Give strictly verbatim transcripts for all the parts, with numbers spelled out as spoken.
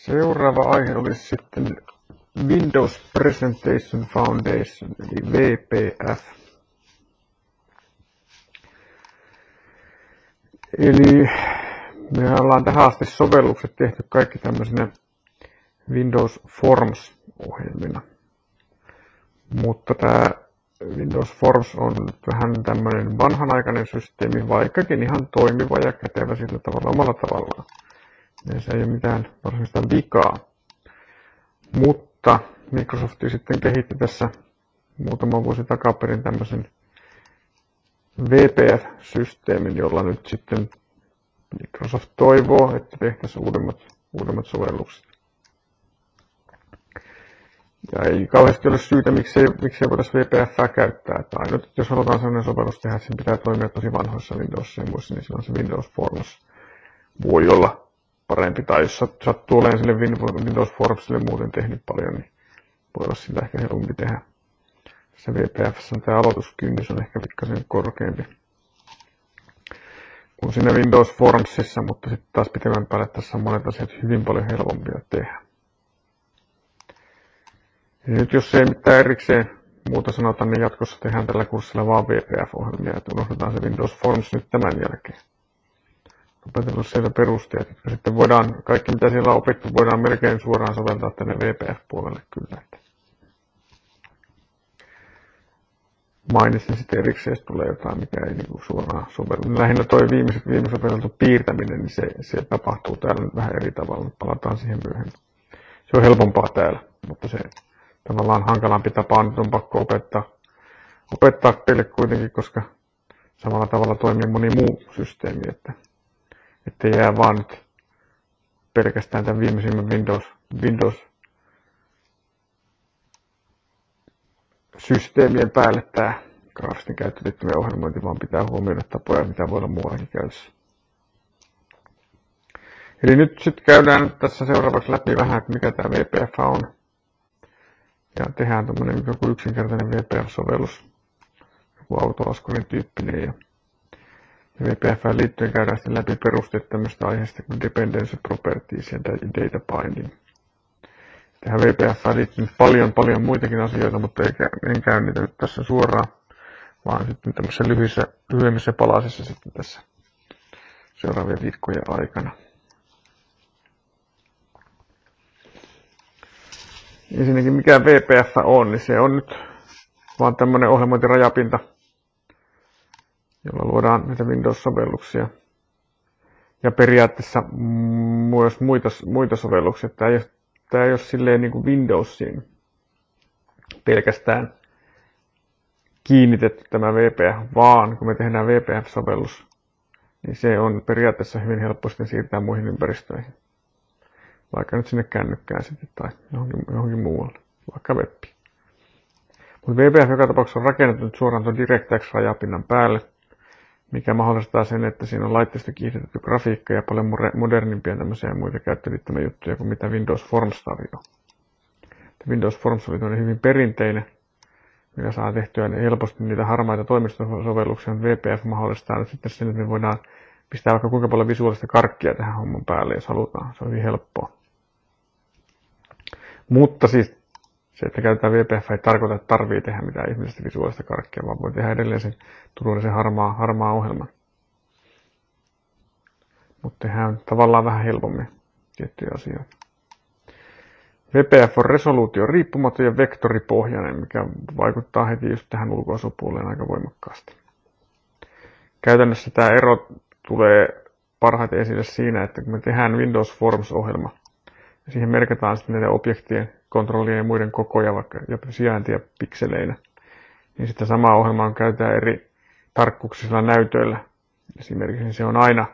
Seuraava aihe olisi sitten Windows Presentation Foundation, eli V P F. Eli me ollaan tähän asti sovellukset tehty kaikki tämmöisenä Windows Forms-ohjelmina. Mutta tämä Windows Forms on nyt vähän tämmöinen vanhanaikainen systeemi, vaikkakin ihan toimiva ja kätevä sillä tavalla omalla tavallaan. Ja se ei ole mitään varsinaista vikaa. Mutta Microsoft sitten kehitti tässä muutama vuosi takaperin tämmöisen V P F-systeemin, jolla nyt sitten Microsoft toivoo, että tehtäisiin uudemmat, uudemmat sovellukset. Ja ei kauheasti ole syytä, miksei, miksei voitaisiin V P F:ää käyttää. Että ainut, että jos halutaan sellainen sovellus tehdä, että sen pitää toimia tosi vanhoissa Windows-semmoissa, niin silloin se Windows Forms voi olla parempi. Tai jos sattuu olemaan sille Windows Formsille muuten tehnyt paljon, niin voi olla sitä ehkä helpompi tehdä. Se V P F:ssä on tämä aloituskynnys on ehkä pikkasen korkeampi kuin siinä Windows Formsissa, mutta sitten taas pitemmän päälle tässä on monet asiat hyvin paljon helpompia tehdä. Ja nyt jos ei mitään erikseen muuta sanota, niin jatkossa tehdään tällä kurssilla vaan V P F-ohjelmia, että unohdetaan se Windows Forms nyt tämän jälkeen. Opetellut siellä perusteet, jotka sitten voidaan, kaikki mitä siellä on opittu, voidaan melkein suoraan soveltaa tänne V P F-puolelle kyllä. Mainitsin sitten erikseen, jos tulee jotain, mikä ei niin suoraan sovellu. Lähinnä toi viimeiset viimeisen opeteltu piirtäminen, niin se, se tapahtuu täällä nyt vähän eri tavalla. Palataan siihen myöhemmin. Se on helpompaa täällä, mutta se tavallaan hankalampi tapa on, nyt on pakko opettaa, opettaa teille kuitenkin, koska samalla tavalla toimii moni muu systeemi, että ettei jää vaan nyt pelkästään tämän viimeisimmän Windows, Windows systeemien päälle tämä graafisten käyttöliittymien ohjelmointi, vaan pitää huomioida tapoja, mitä voi olla muuallakin käytössä. Eli nyt sitten käydään tässä seuraavaksi läpi vähän, että mikä tämä V P F on. Ja tehdään tämmöinen joku yksinkertainen V P F-sovellus, joku autolaskurin tyyppinen. Ja V P F:ään liittyen käydään sitten läpi perusteet tämmöistä aiheesta kuin Dependency Properties ja Data Binding. Tähän V P F:ään liittyy paljon, paljon muitakin asioita, mutta en käy niitä nyt tässä suoraan, vaan sitten tämmöisissä lyhyissä, lyhyemmissä palasissa sitten tässä seuraavien viikkojen aikana. Ensinnäkin mikä V P F on, niin se on nyt vaan tämmöinen ohjelmointirajapinta, jolla luodaan näitä Windows-sovelluksia. Ja periaatteessa myös muita, muita sovelluksia. Tämä ei ole, tämä ei ole silleen niin kuin Windowsiin pelkästään kiinnitetty tämä V P F, vaan kun me tehdään V P F-sovellus, niin se on periaatteessa hyvin helppo sitten siirtää muihin ympäristöihin. Vaikka nyt sinne kännykkään sitten tai johonkin, johonkin muualle, vaikka webbiin. Mutta V P F joka tapauksessa on rakennettu nyt suoraan tuon DirectX-rajapinnan päälle, mikä mahdollistaa sen, että siinä on laitteesta kiihdytetty grafiikka ja paljon modernimpia tämmöisiä muita käyttöliittymien juttuja kuin mitä Windows Forms tarjoaa. Windows Forms oli toinen hyvin perinteinen, mikä saa tehtyä helposti niitä harmaita toimistosovelluksia, mutta V P F mahdollistaa nyt sitten sen, että me voidaan pistää vaikka kuinka paljon visuaalista karkkia tähän homman päälle, jos halutaan. Se on hyvin helppoa. Mutta siis se, että käytetään V P F ei tarkoita, että tarvii tehdä mitään ihmeellistä visuaalista karkkia, vaan voi tehdä edelleen sen turvallisen harmaa, harmaa ohjelman. Mutta tehdään tavallaan vähän helpommin tiettyjä asioita. V P F on resoluutio riippumaton ja vektoripohjainen, mikä vaikuttaa heti just tähän ulkoasupuoleen aika voimakkaasti. Käytännössä tämä ero tulee parhaiten esille siinä, että kun me tehdään Windows Forms-ohjelma, ja siihen merkataan sitten näitä objektien, kontrollien ja muiden kokoja, vaikka jopa sijaintia pikseleinä, niin sitten samaa ohjelmaa käytetään eri tarkkuuksisilla näytöillä. Esimerkiksi se on aina,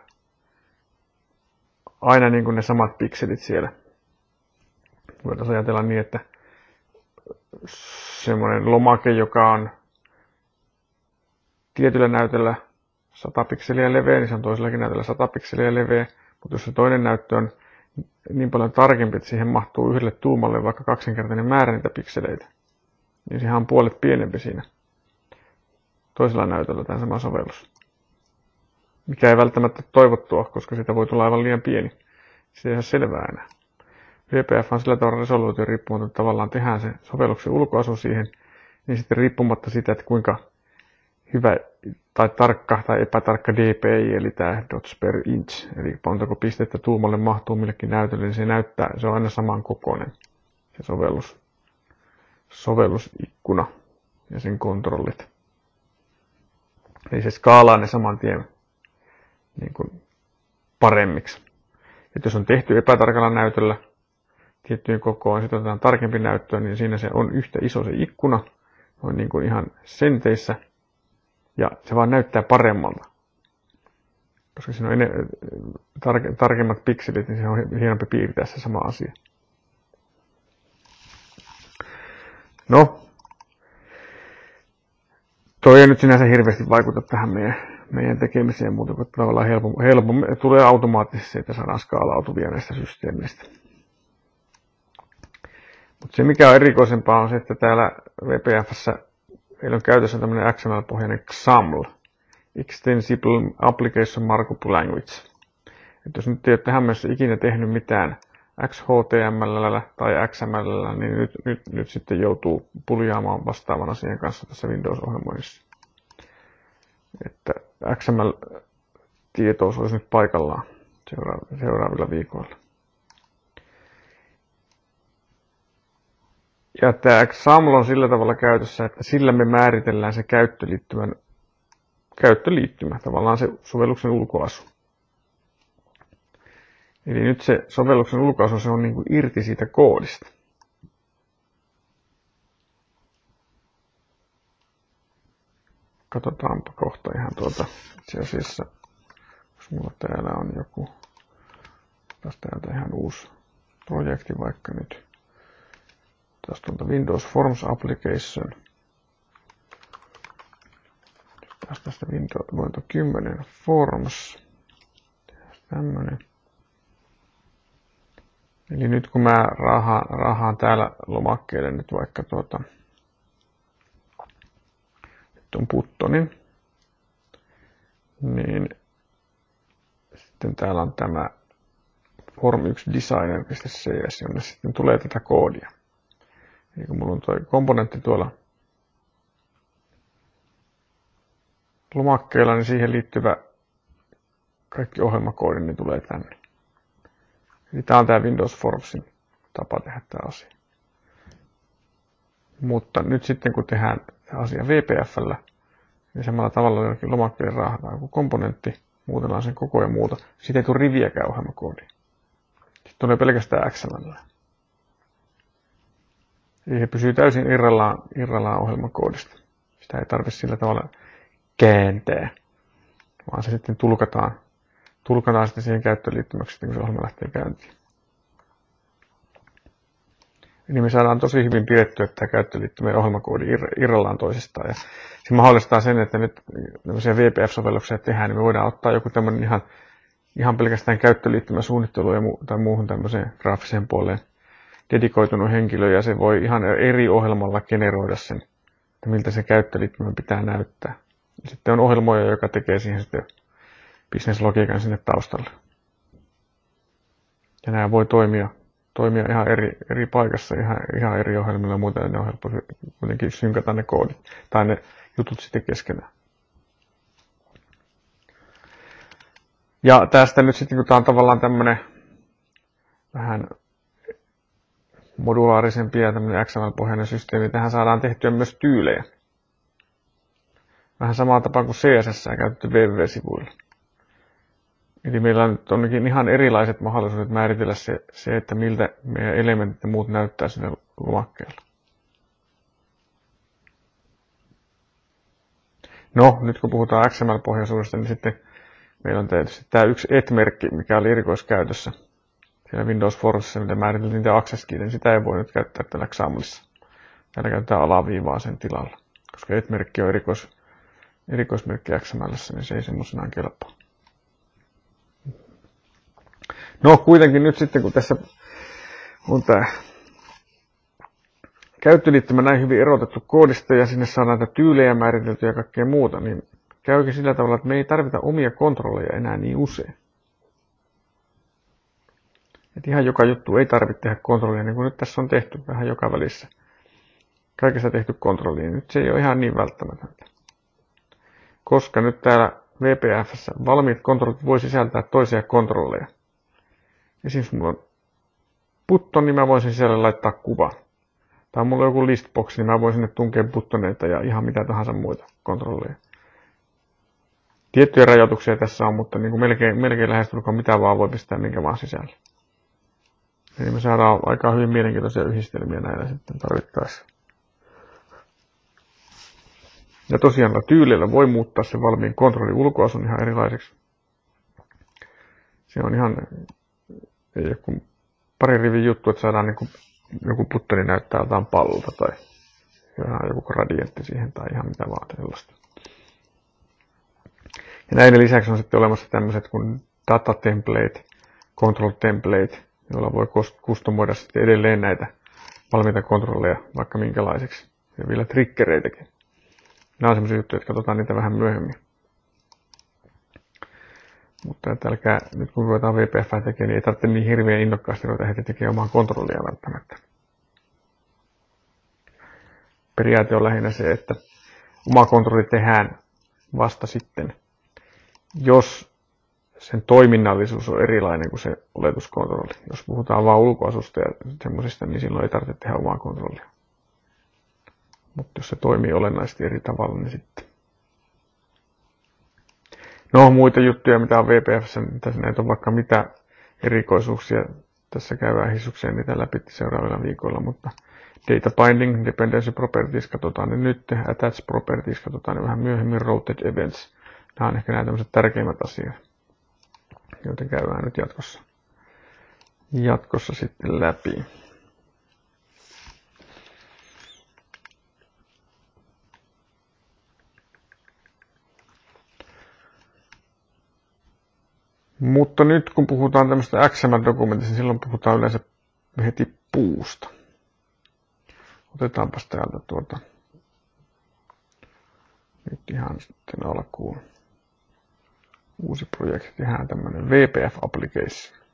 aina niin kuin ne samat pikselit siellä. Voitaisiin ajatella niin, että semmoinen lomake, joka on tietyllä näytöllä sata pikseliä leveä, niin se on toisellakin näytöllä sata pikseliä leveä, mutta jos se toinen näyttö on niin paljon tarkempi, että siihen mahtuu yhdelle tuumalle vaikka kaksinkertainen määrä niitä pikseleitä, niin sehän on puolet pienempi siinä toisella näytöllä tämä sama sovellus. Mikä ei välttämättä toivottua, koska siitä voi tulla aivan liian pieni. Se ei ole selvää enää. V P F on sillä tavalla resoluutio riippumatta, että tavallaan tehdään se sovelluksen ulkoasu siihen, niin sitten riippumatta siitä, että kuinka hyvä tai tarkka tai epätarkka D P I, eli tämä dots per inch, eli montako pistettä tuumalle mahtuu millekin näytölle, niin se näyttää, se on aina saman kokoinen, se sovellus, sovellusikkuna ja sen kontrollit. Eli se skaalaa ne saman tien niin kuin paremmiksi. Et jos on tehty epätarkalla näytöllä tiettyyn kokoon, sitten otetaan tarkempi näyttöä, niin siinä se on yhtä iso se ikkuna, on niin kuin ihan senteissä, ja se vaan näyttää paremmalta. Koska siinä on ene- tar- tarkemmat pikselit, niin se on hienompi piirtää se sama asia. No, toi ei nyt sinänsä hirveästi vaikuta tähän meidän, meidän tekemiseen, mutta kun tavallaan helpommin, helpommin tulee automaattisesti, että saadaan skaalautuvia näistä systeemeistä. Mutta se mikä on erikoisempaa on se, että täällä V P F:ssä meillä on käytössä tämmöinen X M L-pohjainen X A M L, Extensible Application Markup Language. Et jos nyt ei ole tähän mennessä ikinä tehnyt mitään X H T M L tai X M L, niin nyt, nyt, nyt sitten joutuu puljaamaan vastaavan asian kanssa tässä Windows-ohjelmoinnissa. Että X M L-tietous olisi nyt paikallaan seuraavilla viikoilla. Ja tämä X A M L on sillä tavalla käytössä, että sillä me määritellään se käyttöliittymän, käyttöliittymä, tavallaan se sovelluksen ulkoasu. Eli nyt se sovelluksen ulkoasu se on niin kuin irti siitä koodista. Katsotaanpa kohta ihan tuota itse asiassa, jos mulla täällä on joku, tästä täältä ihan uusi projekti vaikka nyt. Tästä tuolta Windows Forms Application. Tästä tästä Windows kymmenen Forms. Tämmönen. Eli nyt kun mä rahaan, rahaan täällä lomakkeelle nyt vaikka tuota, nyt on Puttonin, niin sitten täällä on tämä form yksi designer piste c s, jonne sitten tulee tätä koodia. Eli kun mulla on tuo komponentti tuolla lomakkeella, niin siihen liittyvä kaikki ohjelmakoodi niin tulee tänne. Eli tämä on tämä Windows Formsin tapa tehdä tämä asia. Mutta nyt sitten kun tehdään asia V P F:llä, niin samalla tavalla jollakin lomakkeelle raahataan joku komponentti, muutellaan sen koko ja muuta. Siitä ei tule riviäkään ohjelmakoodiin. Sitten tulee pelkästään X M L. Eli se pysyy täysin irrallaan, irrallaan ohjelmakoodista. Sitä ei tarvitse sillä tavalla kääntää, vaan se sitten tulkataan, tulkataan sitten siihen käyttöliittymäksi, kun se ohjelma lähtee käyntiin. Eli me saadaan tosi hyvin pidettyä tämä käyttöliittymä ja ohjelmakoodi irrallaan toisistaan. Ja se mahdollistaa sen, että nyt tämmöisiä V P F-sovelluksia tehdään, niin me voidaan ottaa joku tämmöinen ihan, ihan pelkästään käyttöliittymäsuunnittelu ja mu- tai muuhun tämmöiseen graafiseen puoleen dedikoitunut henkilö, ja se voi ihan eri ohjelmalla generoida sen, että miltä se käyttöliittymä pitää näyttää. Ja sitten on ohjelmoija, joka tekee siihen sitten business-logiikan sinne taustalle. Ja nämä voi toimia, toimia ihan eri, eri paikassa, ihan, ihan eri ohjelmilla ja muuta, ja ne on helppo kuitenkin synkata ne koodit, tai ne jutut sitten keskenään. Ja tästä nyt sitten, kun tämä on tavallaan tämmöinen vähän modulaarisempi ja tämmöinen X M L-pohjainen systeemi, tähän saadaan tehtyä myös tyylejä. Vähän samaa tapaa kuin C S S on käytetty www-sivuilla. Eli meillä on onnekin ihan erilaiset mahdollisuudet määritellä se, se, että miltä meidän elementit ja muut näyttää sinne lomakkeella. No, nyt kun puhutaan X M L-pohjaisuudesta, niin sitten meillä on tietysti tämä yksi et-merkki, mikä oli erikoiskäytössä. Siellä Windows Formsissa, mitä määriteltiin niitä access keytä, niin sitä ei voi nyt käyttää tällä X A M Lissa. Täällä käytetään alaviivaa sen tilalla. Koska et-merkki on erikois, erikoismerkki X M L:ssä, niin se ei semmoisenaan kelpaa. No kuitenkin nyt sitten, kun tässä on tämä käyttöliittymä näin hyvin erotettu koodista ja sinne saadaan näitä tyylejä määriteltyä ja kaikkea muuta, niin käykin sillä tavalla, että me ei tarvita omia kontrolleja enää niin usein. Että ihan joka juttu ei tarvitse tehdä kontrollia, niin kuin nyt tässä on tehty vähän joka välissä. Kaikessa tehty kontrollia, nyt se ei ole ihan niin välttämätöntä. Koska nyt täällä V P F:ssä valmiit kontrollit voi sisältää toisia kontrolleja. Esimerkiksi mulla on button, niin mä voisin sisälle laittaa kuvan. Tai mulla on joku listbox, niin mä voin sinne tunkea buttoneita ja ihan mitä tahansa muita kontrolleja. Tiettyjä rajoituksia tässä on, mutta niin kuin melkein, melkein lähestulkoon mitä vaan voi pistää minkä vaan sisälle. Eli me saadaan aika hyvin mielenkiintoisia yhdistelmiä näillä sitten tarvittaessa. Ja tosiaan tyylillä voi muuttaa se valmiin kontrollin ulkoasun ihan erilaiseksi. Se on ihan ei joku pari rivin juttu, että saadaan niin kuin, joku puttoni näyttää jotain pallolta tai joku gradientti siihen tai ihan mitä vaan sellaista. Ja näiden lisäksi on sitten olemassa tämmöiset kuin data template, control template, joilla voi kustomoida sitten edelleen näitä valmiita kontrolleja vaikka minkälaiseksi. Ja vielä triggereitäkin. Nämä on sellaisia juttuja, että katsotaan niitä vähän myöhemmin. Mutta että älkää, nyt kun ruvetaan V P F tekemään, niin ei tarvitse niin hirveän innokkaasti ruveta heti tekemään omaa kontrollia välttämättä. Periaate on lähinnä se, että oma kontrolli tehdään vasta sitten, jos sen toiminnallisuus on erilainen kuin se oletuskontrolli. Jos puhutaan vain ulkoasusta ja semmoisista, niin silloin ei tarvitse tehdä omaa kontrollia. Mutta jos se toimii olennaisesti eri tavalla, niin sitten. No, muita juttuja, mitä on V P F:ssä, tässä näitä on vaikka mitä erikoisuuksia. Tässä käydään hissukseen niitä läpi seuraavilla viikoilla, mutta data binding, dependency properties, katsotaan ne nyt, attach properties, katsotaan ne vähän myöhemmin, routed events. Nämä on ehkä nämä tämmöiset tärkeimmät asiat, joita käydään nyt jatkossa, jatkossa sitten läpi. Mutta nyt kun puhutaan tämmöistä X M L-dokumentista, niin silloin puhutaan yleensä heti puusta. Otetaanpas täältä tuota nyt ihan sitten alkuun uusi projekti, tehdään tämmöinen V P F application.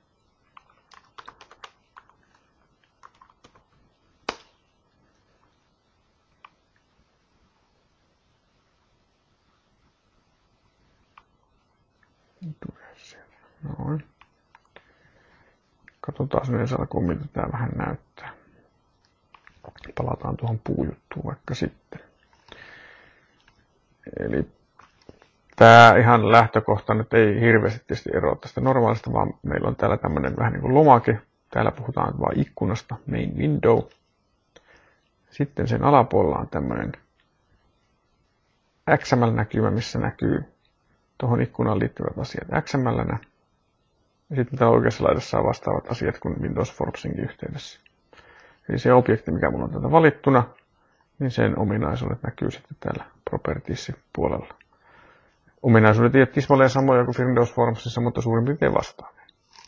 Noin. Katsotaan yleensä alkuun, miltä tämä vähän näyttää. Palataan tuohon puujuttuun vaikka sitten. Eli tämä ihan lähtökohta nyt ei hirveästi tietysti eroa tästä normaalista, vaan meillä on täällä tämmöinen vähän niin kuin lomake. Täällä puhutaan vain ikkunasta, main window. Sitten sen alapuolella on tämmöinen X M L-näkymä, missä näkyy tuohon ikkunaan liittyvät asiat X M L-nä. Ja sitten täällä oikeassa laidassa on vastaavat asiat kuin Windows Formsinkin yhteydessä. Eli se objekti, mikä mulla on täältä valittuna, niin sen ominaisuudet näkyy sitten täällä Propertiesin puolella. Ominaisuudet ei ole tismalleen samoja kuin Windows Formsissa, mutta suurin piirtein vastaavia.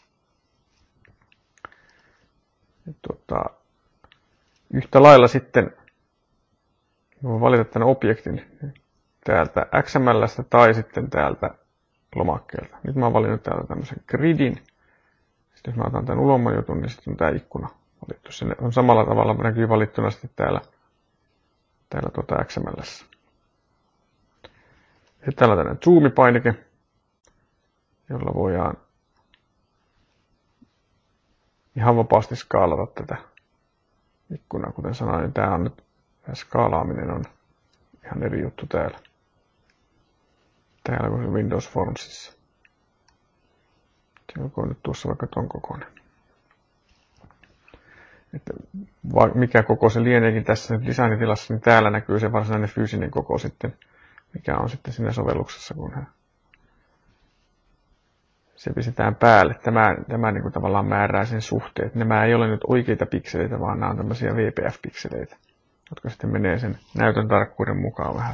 Tuota, yhtä lailla sitten voin valita tämän objektin täältä X M L:stä tai sitten täältä lomakkeelta. Nyt mä oon valinnut täältä tämmöisen gridin. Sitten jos mä otan tämän ulomman jutun, niin sitten on tämä ikkuna valittu. Se on samalla tavalla näkyy valittuna sitten täällä, täällä tuota X M L:ssä. Sitten täällä on tämmöinen zoom-painike, jolla voidaan ihan vapaasti skaalata tätä ikkunaa. Kuten sanoin, niin tämä on nyt, tämä skaalaaminen on ihan eri juttu täällä. Täällä kuin Windows Formsissa. Se onko nyt tuossa vaikka ton kokoinen. Että mikä koko se lieneekin tässä nyt designitilassa, niin täällä näkyy se varsinainen fyysinen koko sitten, mikä on sitten siinä sovelluksessa, kun se pistetään päälle. Tämä, tämä niin kuin tavallaan määrää sen suhteet. Nämä ei ole nyt oikeita pikseleitä, vaan nämä on tämmöisiä V P F-pikseleitä, jotka sitten menee sen näytön tarkkuuden mukaan vähän.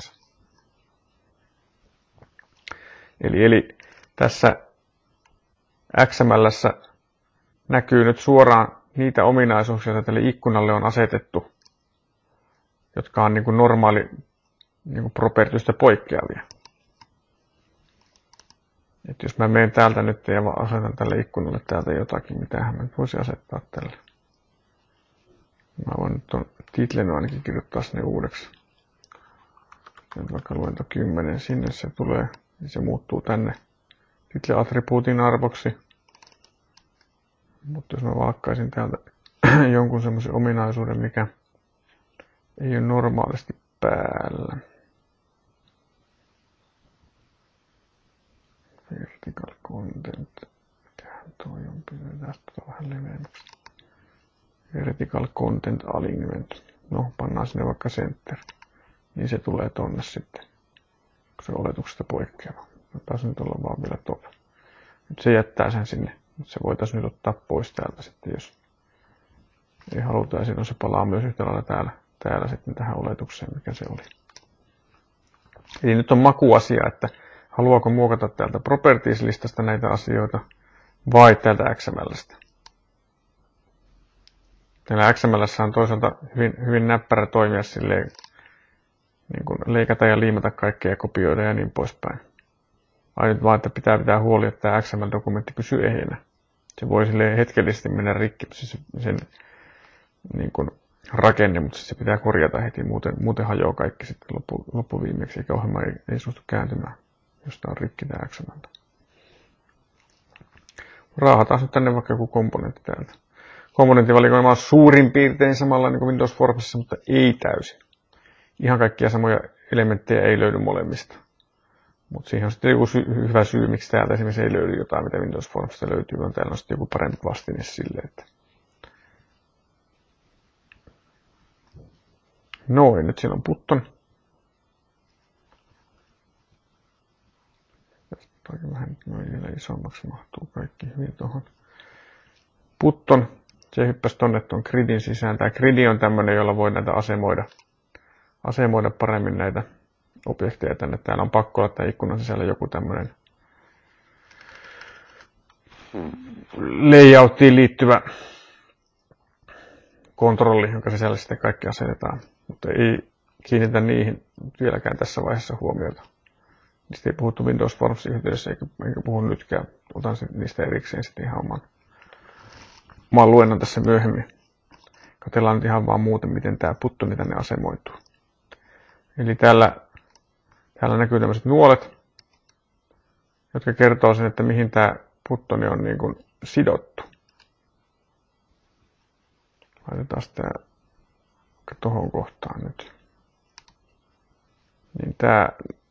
Eli, eli tässä X M L:ssä näkyy nyt suoraan niitä ominaisuuksia, joita tälle ikkunalle on asetettu, jotka on niin kuin normaali niin kuin propertystä poikkeavia. Et jos mä menen täältä nyt ja asetan tälle ikkunalle täältä jotakin, mitähän mä nyt voisin asettaa tälle. Mä voin nyt ton titlen ainakin kirjoittaa sinne uudeksi. Nyt vaikka luento kymmenen sinne se tulee, niin se muuttuu tänne title-attribuutin arvoksi. Mutta jos mä valkkaisin täältä jonkun semmoisen ominaisuuden, mikä ei ole normaalisti päällä. Vertical content. Mitähän toi on? Pidetään tota vähän leveämmäksi. Vertical content alignment. No, pannaan sinne vaikka center. Niin se tulee tonne sitten, kun se oletuksesta poikkeava. Taas nyt olla vaan vielä top. Nyt se jättää sen sinne. Mutta se voitaisiin nyt ottaa pois täältä sitten, jos ei haluta. Ja silloin se palaa myös yhtä lailla täällä, täällä sitten tähän oletukseen, mikä se oli. Eli nyt on makuasia, että haluaako muokata täältä properties-listasta näitä asioita vai täältä X M L:stä. Täällä X M L:ssä on toisaalta hyvin, hyvin näppärä toimia silleen, niin kuin leikata ja liimata kaikkea ja kopioida ja niin poispäin. Ainut vaan, että pitää pitää huoli, että tämä X M L-dokumentti pysyy ehjänä. Se voi silleen hetkellisesti mennä rikki, siis sen niin kuin rakenne, mutta se pitää korjata heti, muuten, muuten hajoaa kaikki sitten loppu, loppuviimeksi, eikä ohjelma ei, ei suostu kääntymään, jos tämä on rikki tämä X M L. Raahataan nyt tänne vaikka joku komponentti täältä. Komponenttivalikoima on suurin piirtein samalla niin kuin Windows Formsissa, mutta ei täysin. Ihan kaikkia samoja elementtejä ei löydy molemmista. Mutta siihen on sitten joku sy- hyvä syy, miksi täältä esimerkiksi ei löydy jotain, mitä Windows Formsista löytyy, vaan täällä on sitten joku parempi vastine sille, että noin, nyt siellä on button. Tästä vähän noin vielä isommaksi mahtuu kaikki hyvin tuohon. Button, se hyppäsi tonne tuon gridin sisään. Tämä gridi on tämmöinen, jolla voi näitä asemoida, asemoida paremmin näitä objekteja tänne. Täällä on pakko olla tämän ikkunan sisällä joku tämmöinen layouttiin liittyvä kontrolli, jonka sisällä sitten kaikki asetetaan. Mutta ei kiinnitä niihin vieläkään tässä vaiheessa huomiota. Niistä ei puhuttu Windows Forms yhteydessä, eikä, eikä puhu nytkään. Otan niistä erikseen sitten ihan oman, oman luennon tässä myöhemmin. Katsellaan nyt ihan vaan muuten, miten tämä buttoni tänne asemoituu. Eli täällä, täällä näkyy tämmöiset nuolet, jotka kertoo sen, että mihin tämä buttoni on niin kuin sidottu. Laitetaan tämä tuohon kohtaan nyt. Niin tämä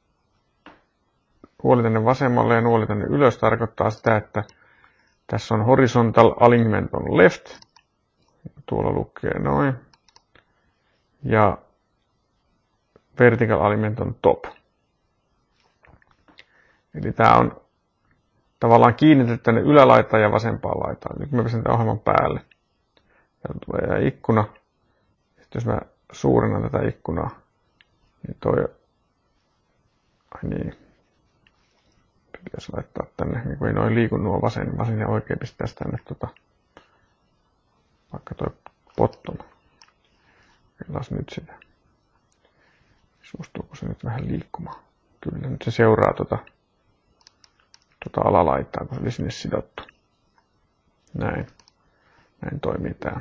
nuoli tänne vasemmalle ja nuoli tänne ylös tarkoittaa sitä, että tässä on horizontal alignment on left. Tuolla lukee noin. Ja vertical alignment on top. Eli tämä on tavallaan kiinnitetty tänne ylälaitaan ja vasempaan laitaan. Nyt mä pistän tämän ohjelman päälle. Täältä tulee ikkuna. Sitten jos mä suurennan tätä ikkunaa, niin toi, ai niin, pitäisi laittaa tänne, niin kuin ei noin liiku nuo vasen, vasen ja oikein pistää tänne tota, vaikka toi bottom. Laas nyt sitä. Suostuuko se nyt vähän liikkumaan? Kyllä, nyt se seuraa tota, tota alalaitaa, kun se oli sinne sidottu. Näin. Näin toimii tää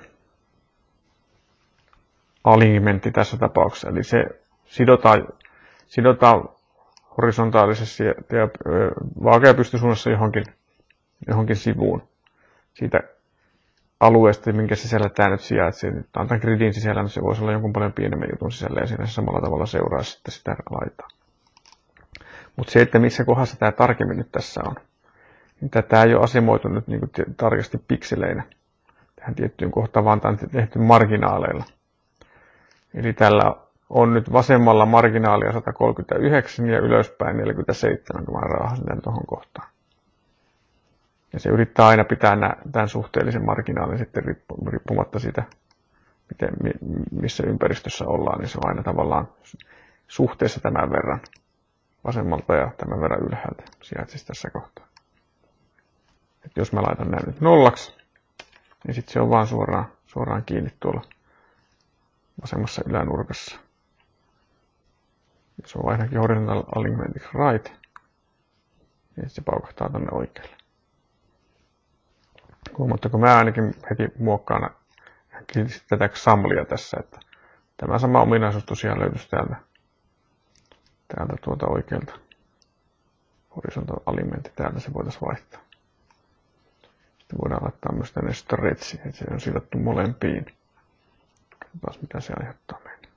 alignmentti tässä tapauksessa. Eli se sidotaan, sidotaan horisontaalisesti ja, ja vaaka- ja pystysuunnassa johonkin, johonkin sivuun siitä alueesta, minkä sisällä tämä nyt sijaitsee. Nyt on tämän gridin sisällä, mutta se voisi olla jonkun paljon pienemmän jutun sisällä ja siinä se samalla tavalla seuraa sitten sitä laitaa. Mutta se, että missä kohdassa tämä tarkemmin nyt tässä on, niin tätä ei ole asemoitu nyt niin kuin tarkasti pikseleinä tähän tiettyyn kohtaan, vaan tämä on tehty marginaaleilla. Eli tällä on nyt vasemmalla marginaalia sata kolmekymmentäyhdeksän ja ylöspäin neljäkymmentäseitsemän, kun mä raahasin tämän tuohon kohtaan. Ja se yrittää aina pitää tämän suhteellisen marginaalin sitten riippumatta siitä, miten, missä ympäristössä ollaan, niin se on aina tavallaan suhteessa tämän verran vasemmalta ja tämän verran ylhäältä sijaitsisi tässä kohtaa. Et jos mä laitan näin nyt nollaksi, niin sitten se on vaan suoraan, suoraan kiinni tuolla vasemmassa ylänurkassa. Jos on ainakin horizontal alignment right, Ja se paukahtaa tonne oikealle. Huomattako, mä ainakin heti muokkaan tätä XAMLia tässä, että tämä sama ominaisuus tosiaan löytyisi täältä, täältä tuolta oikealta. Horizontal alignment, täältä se voitaisiin vaihtaa. Sitten voidaan laittaa myös tänne stretchi, että se on sidottu molempiin. Katsotaan mitä se aiheuttaa meille.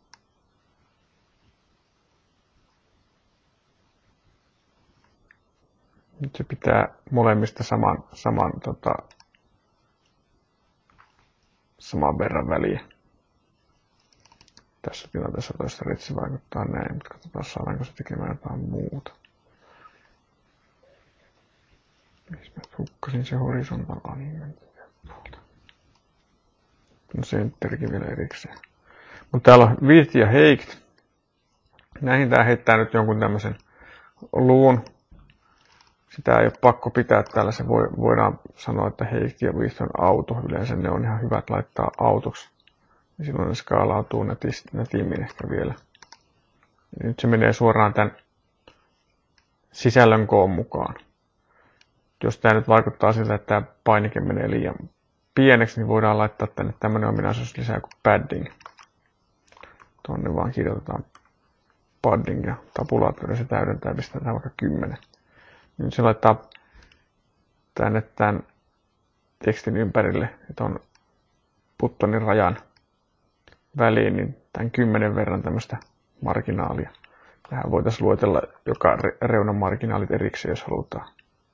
Nyt se pitää molemmista saman, saman, tota, saman verran väliä. Tässä tilanteessa toi stretchi vaikuttaa näin, mutta katsotaan saadaanko se tekemään jotain muuta. Missä mä hukkasin se horizontal alignment tuolta. No centerikin vielä erikseen. Mutta täällä on width ja height. Näihin tää heittää nyt jonkun tämmösen luun. Sitä ei ole pakko pitää täällä. Se voi, voidaan sanoa, että height ja width on auto. Yleensä ne on ihan hyvät laittaa autoksi. Ja silloin ne skaalautuu nätimmin ehkä vielä. Ja nyt se menee suoraan tämän sisällön koon mukaan. Jos tämä nyt vaikuttaa siltä, että tämä painike menee liian pieneksi, niin voidaan laittaa tänne tämmöinen ominaisuus lisää kuin padding. Tuonne vaan kirjoitetaan padding ja tabulaattori se täydentää ja pistetään vaikka kymmenen. Nyt se laittaa tänne tämän tekstin ympärille ja tuon buttonin rajan väliin niin tämän kymmenen verran tämmöistä marginaalia. Tähän voitaisiin luetella joka reunan marginaalit erikseen, jos halutaan.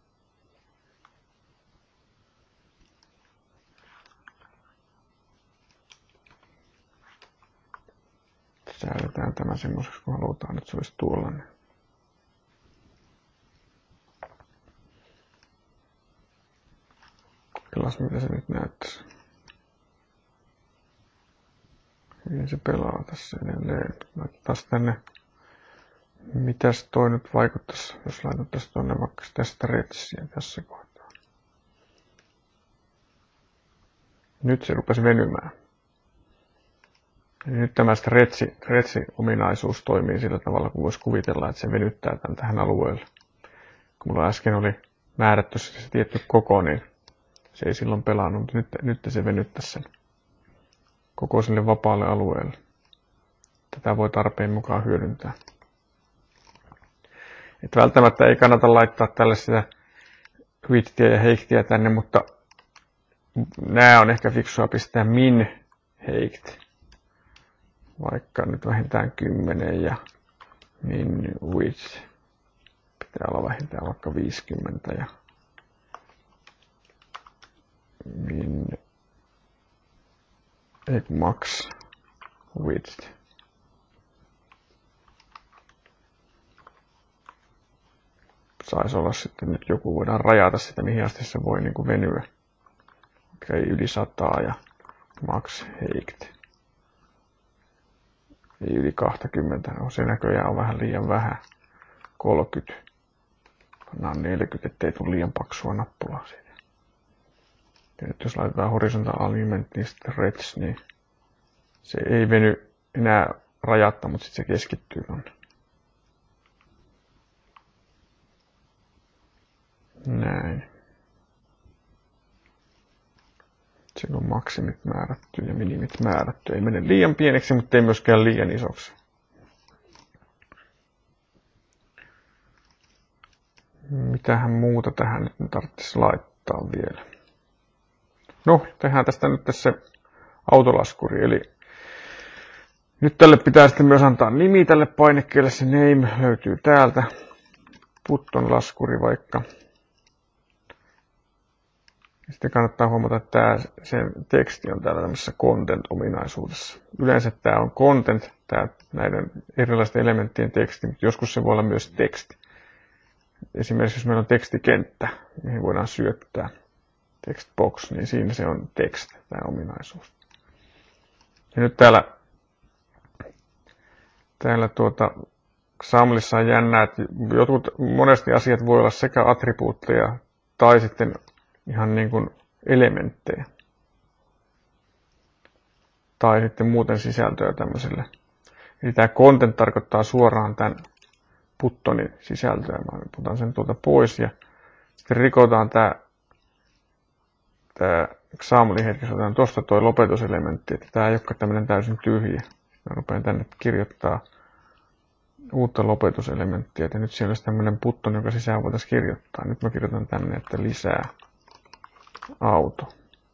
Säädetään tämä semmoiseksi, kun halutaan, että se olisi tuollainen. Kokeillaan, mitä se nyt näyttäisi. Hyvin se pelaa tässä edelleen. Laitetaan tänne. Mitäs toi nyt vaikuttaisi, jos laitettaisiin tuonne vaikka sitä stretchiä tässä kohtaa. Nyt se rupesi venymään. Eli nyt tämä stretchi-ominaisuus toimii sillä tavalla, kun voisi kuvitella, että se venyttää tämän tähän alueelle. Kun mulla äsken oli määrätty se tietty koko, niin se ei silloin pelannut, mutta nyt, nyt se venyttäisi sen koko sille vapaalle alueelle. Tätä voi tarpeen mukaan hyödyntää. Et välttämättä ei kannata laittaa tälle sitä widthia ja heightia tänne, mutta nämä on ehkä fiksua pistää min height. Vaikka nyt vähintään kymmenen ja min width. Pitää olla vähintään vaikka viisikymmentä ja min ei max width. Saisi olla sitten nyt joku, voidaan rajata sitä mihin asti se voi niin kuin venyä. Okei, yli sata ja max height. Ei yli kaksikymmentä, no se näköjään on vähän liian vähän. kolmekymmentä. Pannaan neljäkymmentä, ettei tule liian paksua nappulaa siitä. Ja nyt jos laitetaan horizontal alignment, niin stretch, niin se ei veny enää rajatta, mutta sitten se keskittyy tonne. Näin. Siinä on maksimit määrätty ja minimit määrätty. Ei mene liian pieneksi, mutta ei myöskään liian isoksi. Mitähän muuta tähän nyt tarvitsisi laittaa vielä? No, tehdään tästä nyt tässä autolaskuri. Eli nyt tälle pitää sitten myös antaa nimi tälle painekkeelle. Se name löytyy täältä. Button laskuri vaikka. Sitten kannattaa huomata, että tämä, sen teksti on täällä tämmöisessä content-ominaisuudessa. Yleensä tämä on content, tämä näiden erilaisten elementtien teksti, mutta joskus se voi olla myös teksti. Esimerkiksi jos meillä on tekstikenttä, mihin voidaan syöttää textbox, niin siinä se on text, tämä ominaisuus. Ja nyt täällä, täällä tuota, XAMLissa on jännää, että jotkut, monesti asiat voi olla sekä attribuutteja tai sitten ihan niin kuin elementtejä. Tai sitten muuten sisältöä tämmöiselle. Eli tämä content tarkoittaa suoraan tämän, buttonin sisältöä. Mä otan sen tuolta pois ja sitten rikotaan tää, tää Xamlin hetkessä, otetaan tosta toi lopetuselementti, että tää ei olekaan tämmönen täysin tyhjä. Mä rupean tänne kirjoittaa uutta lopetuselementtiä, että nyt siellä olisi tämmönen button, joka sisään voitaisiin kirjoittaa. Nyt mä kirjoitan tänne, että lisää auto.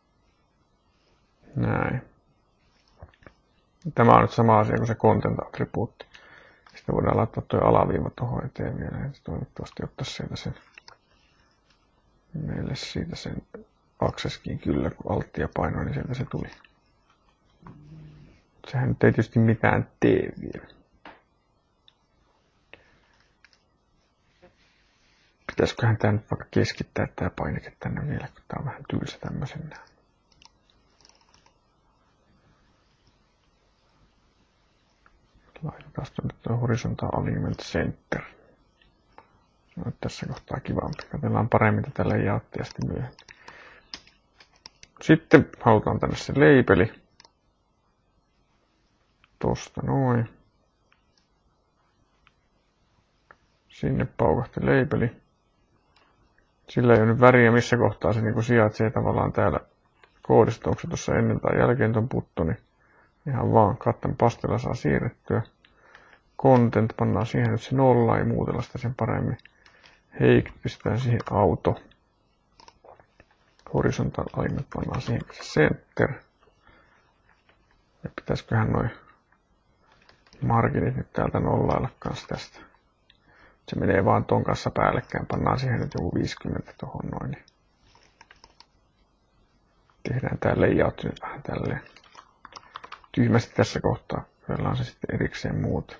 Näin. Tämä on nyt sama asia kuin se content-attribuutti. Sitten voidaan laittaa tuo alaviiva tuohon eteen vielä. Ja toivottavasti ottaisi sieltä sen, meille siitä sen accesskin kyllä, kun alttia painoin, niin sieltä se tuli. Sehän nyt ei tietysti mitään tee vielä. Pitäisiköhän tää nyt vaikka keskittää tää painike tänne vielä, kun tää on vähän tylsä tämmöisenä. Laitetaan nyt tuo horizontal alignment center. Se on tässä kohtaa kivampi. Katsellaan paremmin tätä layouttia sitten myöhemmin. Sitten halutaan tänne se labeli. Tosta noin. Sinne paukahti labeli. Sillä ei ole nyt väriä, missä kohtaa se niin sijaitsee tavallaan täällä koodista. Onko se tuossa ennen tai jälkeen ton buttoni. Ihan vaan kattan pastella saa siirrettyä. Content pannaan siihen nyt se nolla, ei muutella sitä sen paremmin. Heikt pistetään siihen auto. Horizontal alignment pannaan siihen se center. Ja pitäisiköhän noin marginit nyt täältä nollailla kanssa tästä. Se menee vaan ton kanssa päällekkäin. Pannaan siihen nyt joku viisikymmentä tohon noin. Niin tehdään tää layout nyt vähän tälleen tyhmästi tässä kohtaa. Koellaan se sitten erikseen muut.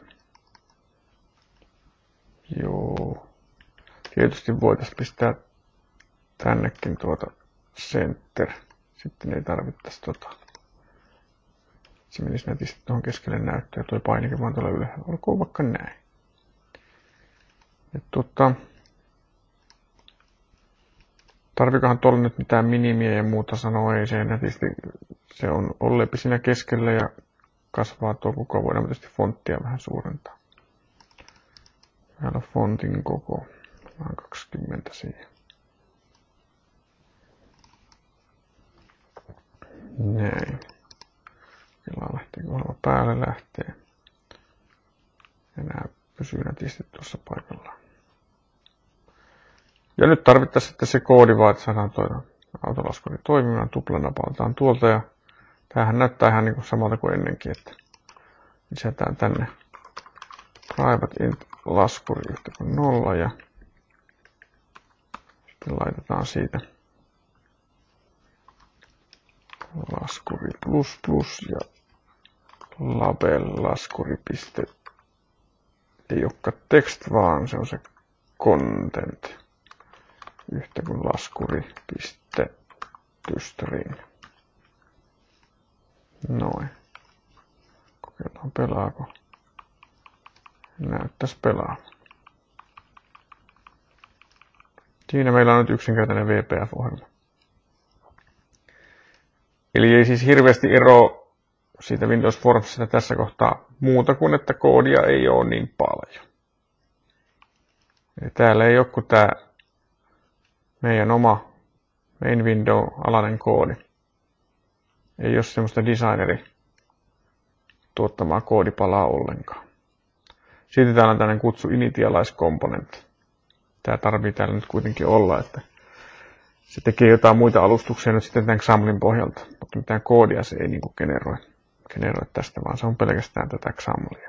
Joo. Tietysti voitaisiin pistää tännekin tuota center. Sitten ei tarvittaisi tota. Se menisi nätisti tuohon keskelle näyttöä. Tuo painike vaan tuolla ylhäällä. Olkoon vaikka näin. Ja tota. Tarvikohan tuolla nyt mitään minimiä ja muuta sanoa? Ei se nätisti. Se on olleepi siinä keskellä ja kasvaa tuo koko. Voidaan tietysti fonttia vähän suurentaa. Täällä fontin koko. Vähän kaksikymmentä siihen. Näin. Kelaa lähtee, kun haluaa päälle lähtee. Ja nää pysyy nätisti tuossa paikallaan. Ja nyt tarvittaisiin sitten se koodi vaan, että saadaan toi autolaskuri toimimaan. Tuplanapautaan tuolta ja tämähän näyttää ihan niin kuin samalta kuin ennenkin, että lisätään tänne private int laskuri yhtä kuin nolla ja sitten laitetaan siitä laskuri plus plus ja label laskuri piste. Ei olekaan text vaan se on se content yhtä kuin laskuri piste string. Noin. Kokeillaan pelaako. Näyttäisi pelaa. Siinä meillä on nyt yksinkertainen V P F-ohjelma. Eli ei siis hirveästi eroa siitä Windows Formsista tässä kohtaa muuta kuin, että koodia ei ole niin paljon. Eli täällä ei ole kuin tämä meidän oma main window-alainen koodi. Ei ole semmoista designeri tuottamaa koodipalaa ollenkaan. Sitten täällä on tämmöinen kutsu initialize component. Tämä tarvii täällä nyt kuitenkin olla, että se tekee jotain muita alustuksia nyt sitten tämän Xamlin pohjalta. Mutta mitään koodia se ei niinku generoi, generoi tästä, vaan se on pelkästään tätä Xamlia.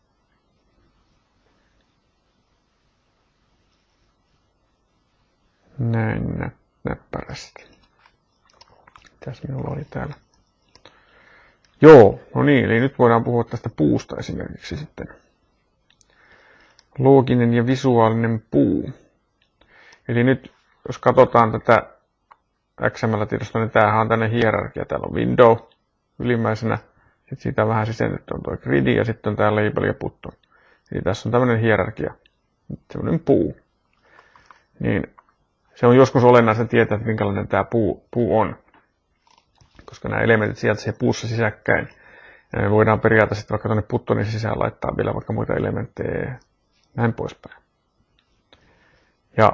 Näin nä- näppärästi. Mitäs minulla oli täällä? Joo, no niin, eli nyt voidaan puhua tästä puusta esimerkiksi sitten. Looginen ja visuaalinen puu. Eli nyt, jos katsotaan tätä X M L-tiedostoa, niin tämähän on tänne hierarkia. Täällä on window ylimmäisenä, sitten siitä on vähän sisällytetty on tuo gridi ja sitten on tää label ja button. Eli tässä on tämmöinen hierarkia, tämmöinen puu. Niin se on joskus olennaista tietää, että minkälainen tämä puu, puu on. Koska nämä elementit sijaitsee puussa sisäkkäin. Ja me voidaan periaatteessa vaikka tuonne buttonin sisään laittaa vielä vaikka muita elementtejä. näin poispäin. Ja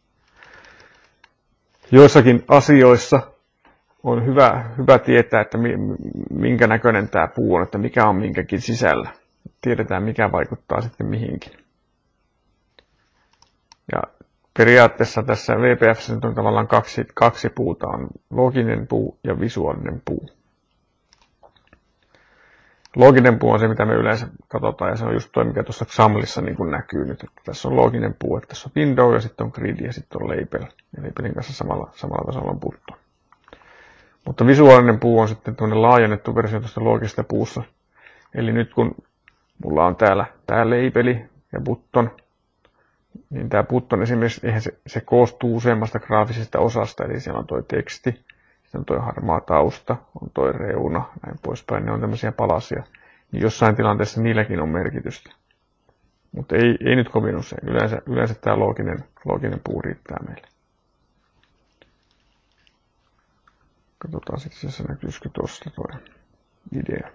joissakin asioissa on hyvä, hyvä tietää, että minkä näköinen tämä puu on, että mikä on minkäkin sisällä. Tiedetään, mikä vaikuttaa sitten mihinkin. Ja periaatteessa tässä V P F:ssä on tavallaan kaksi, kaksi puuta, on looginen puu ja visuaalinen puu. Looginen puu on se, mitä me yleensä katsotaan, ja se on just tuo, mikä tuossa XAMLissa niin kuin näkyy nyt. Että tässä on looginen puu, että tässä on window, ja sitten on grid, ja sitten on label. Ja labelin kanssa samalla, samalla tasolla on button. Mutta visuaalinen puu on sitten tuonne laajennettu versio tuosta loogisesta puussa. Eli nyt kun mulla on täällä tämä labeli ja button, niin tämä button esimerkiksi, eihän se, se koostuu useammasta graafisesta osasta, eli siellä on tuo teksti, sitten on tuo harmaa tausta, on tuo reuna, näin poispäin, ne on tämmöisiä palasia. Niin jossain tilanteessa niilläkin on merkitystä. Mutta ei, ei nyt kovin usein. Yleensä, yleensä tämä looginen, looginen puu riittää meille. Katsotaan sitten, se näkyisikö tuosta tuo idea.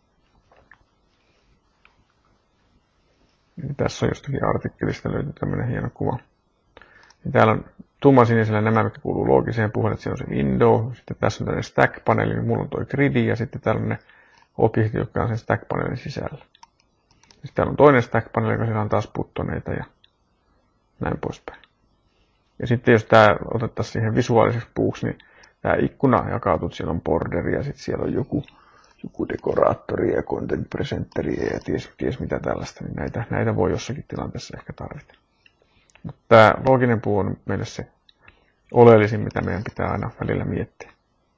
Eli tässä on jostakin artikkelista löytyy tämmöinen hieno kuva. Ja täällä on tummansinisellä nämä, mitkä kuuluu loogiseen puuhun, että siinä on se window, sitten tässä on tämmöinen stack-paneeli, niin mulla on tuo gridi ja sitten täällä on ne objektit, jotka on sen stack-paneelin sisällä. Sitten täällä on toinen stack-paneeli, joka siinä on taas buttoneita ja näin poispäin. Ja sitten jos tämä otettaisiin siihen visuaaliseksi puuksi, niin tämä ikkuna jakautuu, siellä on borderi ja sitten siellä on joku, joku dekoraattori ja content presenteri ja ties, ties mitä tällaista, niin näitä, näitä voi jossakin tilanteessa ehkä tarvita. Mutta tämä looginen puu on meille se oleellisin, mitä meidän pitää aina välillä miettiä.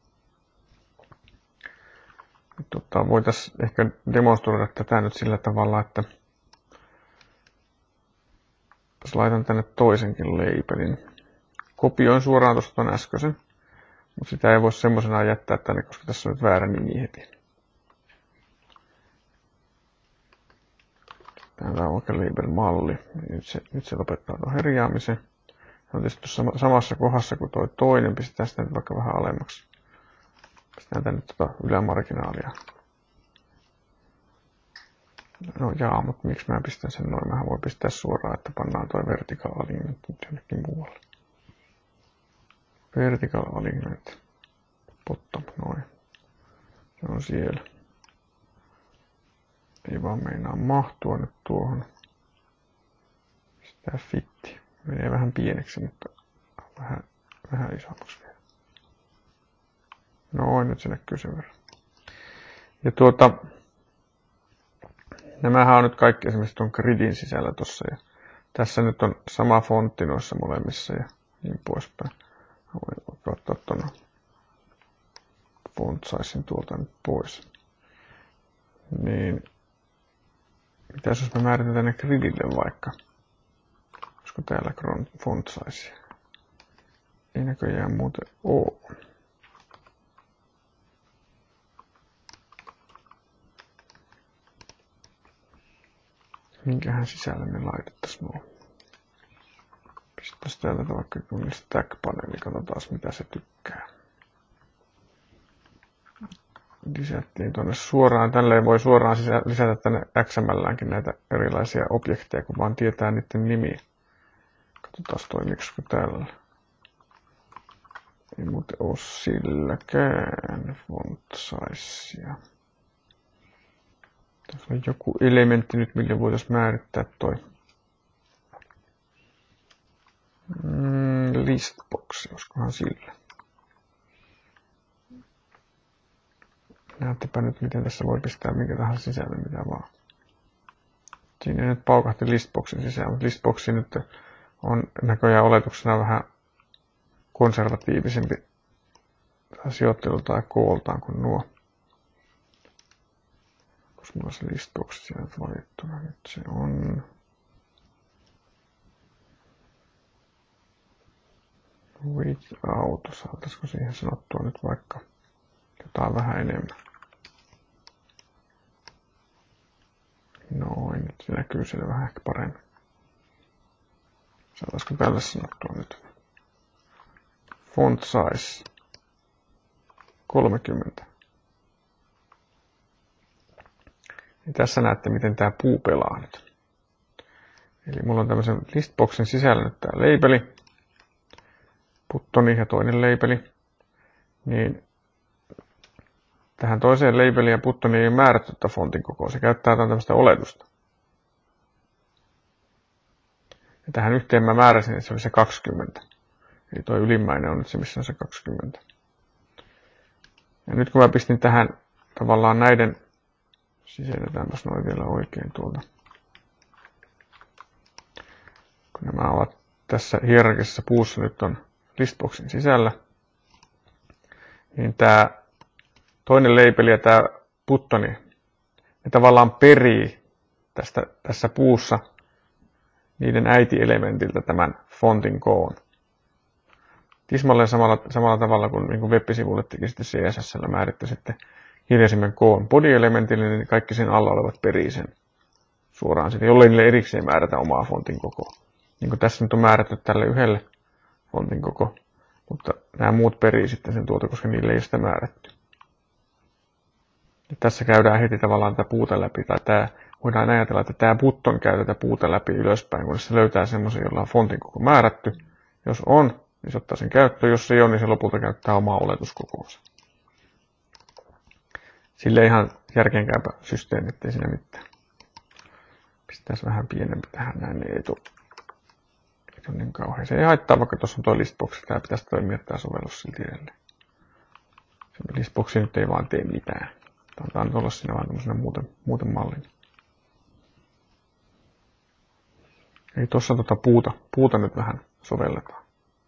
Tota, voitaisiin ehkä demonstroida tätä nyt sillä tavalla, että jos laitan tänne toisenkin labelin. Kopioin suoraan tuosta tuon äskeisen, mutta sitä ei voi semmoisena jättää tänne, koska tässä on nyt väärä nimi heti. Täällä on oikein label-malli. Nyt se, nyt se lopettaa tuon herjaamisen. Se on tietysti samassa kohdassa kuin tuo toinen. Pistetään sitä nyt vaikka vähän alemmaksi. Pistetään tänne tuota ylämarginaalia. No jaa, mutta miksi mä pistän sen noin? Mähän voi pistää suoraan, että pannaan tuo vertical alignment nyt jonnekin muualle. Vertical alignment. Bottom, noin. Se on siellä. Ei vaan meinaa mahtua nyt tuohon. Sitä fitti. Menee vähän pieneksi, mutta vähän, vähän isommaksi vielä. Noin, nyt se näkyy sen verran. Ja tuota, nämähän on nyt kaikki esimerkiksi tuon gridin sisällä tossa. Ja tässä nyt on sama fontti noissa molemmissa ja niin poispäin. Voin ottaa tuon font sizein tuolta nyt pois. Niin, mitäs jos me määritetään ne gridille vaikka? Olisiko täällä font size? Ei näköjään muuten oo. Minkähän sisällä me laitettaisiin nuo? Pistäisi täältä vaikka stack-paneeli, katsotaan mitä se tykkää. Lisättiin tuonne suoraan. Tälleen voi suoraan lisätä tänne X M L:äänkin näitä erilaisia objekteja, kun vaan tietää niiden nimiä. Katsotaan toimiksiko tällä. Ei muuten ole silläkään font sizea. Tässä on joku elementti nyt, millä voitaisiin määrittää toi mm, listbox, olisikohan sillä. Näyttepä nyt, miten tässä voi pistää minkä tahansa sisälle, mitä vaan. Siinä nyt paukahti listboxin sisään, mutta listboxi nyt on näköjään oletuksena vähän konservatiivisempi sijoittelulta ja kooltaan kuin nuo. Koska mulla se listbox siellä valittuna, nyt se on without, saataisiko siihen sanottua nyt vaikka jotain vähän enemmän. Noin, nyt se näkyy siellä vähän ehkä paremmin. Saataisiko tälle sanottua nyt? Font size kolmekymmentä. Ja tässä näette, miten tämä puu pelaa nyt. Eli mulla on tämmöisen listboxin sisällä nyt tää labeli, buttoni ja toinen labeli. Niin tähän toiseen labeliin ja buttoniin ei määrätty tätä fontin kokoa. Se käyttää tämmöistä oletusta. Ja tähän yhteen mä määräsin, että se oli se kaksikymmentä. Eli tuo ylimmäinen on nyt se, missä on se kaksikymmentä. Ja nyt kun mä pistin tähän tavallaan näiden, sisälletäänpäs noin vielä oikein tuolta. Kun nämä ovat tässä hierarkisessa puussa nyt on listboxin sisällä, niin tämä toinen labeli ja tämä buttoni, ne tavallaan perii tästä, tässä puussa niiden äitielementiltä tämän fontin koon. Tismalleen samalla, samalla tavalla kuin, niin kuin web-sivulle teki sitten C S S:llä määritti sitten kirjaimen koon body-elementille, niin kaikki sen alla olevat perii sen suoraan sitten, jollei niille erikseen määrätä omaa fontin kokoa. Niin kuin tässä nyt on määrätty tälle yhdelle fontin koko, mutta nämä muut perii sitten sen tuota, koska niille ei ole sitä määrätty. Ja tässä käydään heti tavallaan tätä puuta läpi, tai tämä, voidaan ajatella, että tämä button käy tätä puuta läpi ylöspäin, kun se löytää semmoisen, jolla on fontin koko määrätty. Jos on, niin se ottaa sen käyttöön. Jos ei ole, niin se lopulta käyttää omaa oletuskokoonsa. Sille ihan järkeenkäypä systeemi, ettei siinä mitään. Pistäisi vähän pienempi tähän näin, niin ei tule, ei tule niin kauhean. Se ei haittaa, vaikka tuossa on tuo listbox. Tämä pitäisi toimia tämä sovellus silti edelleen. Se listboxi nyt ei vaan tee mitään. Tämä on olla siinä vaan tämmöisenä muuten, muuten mallin. Eli tuossa tuota puuta, puuta nyt vähän sovelletaan.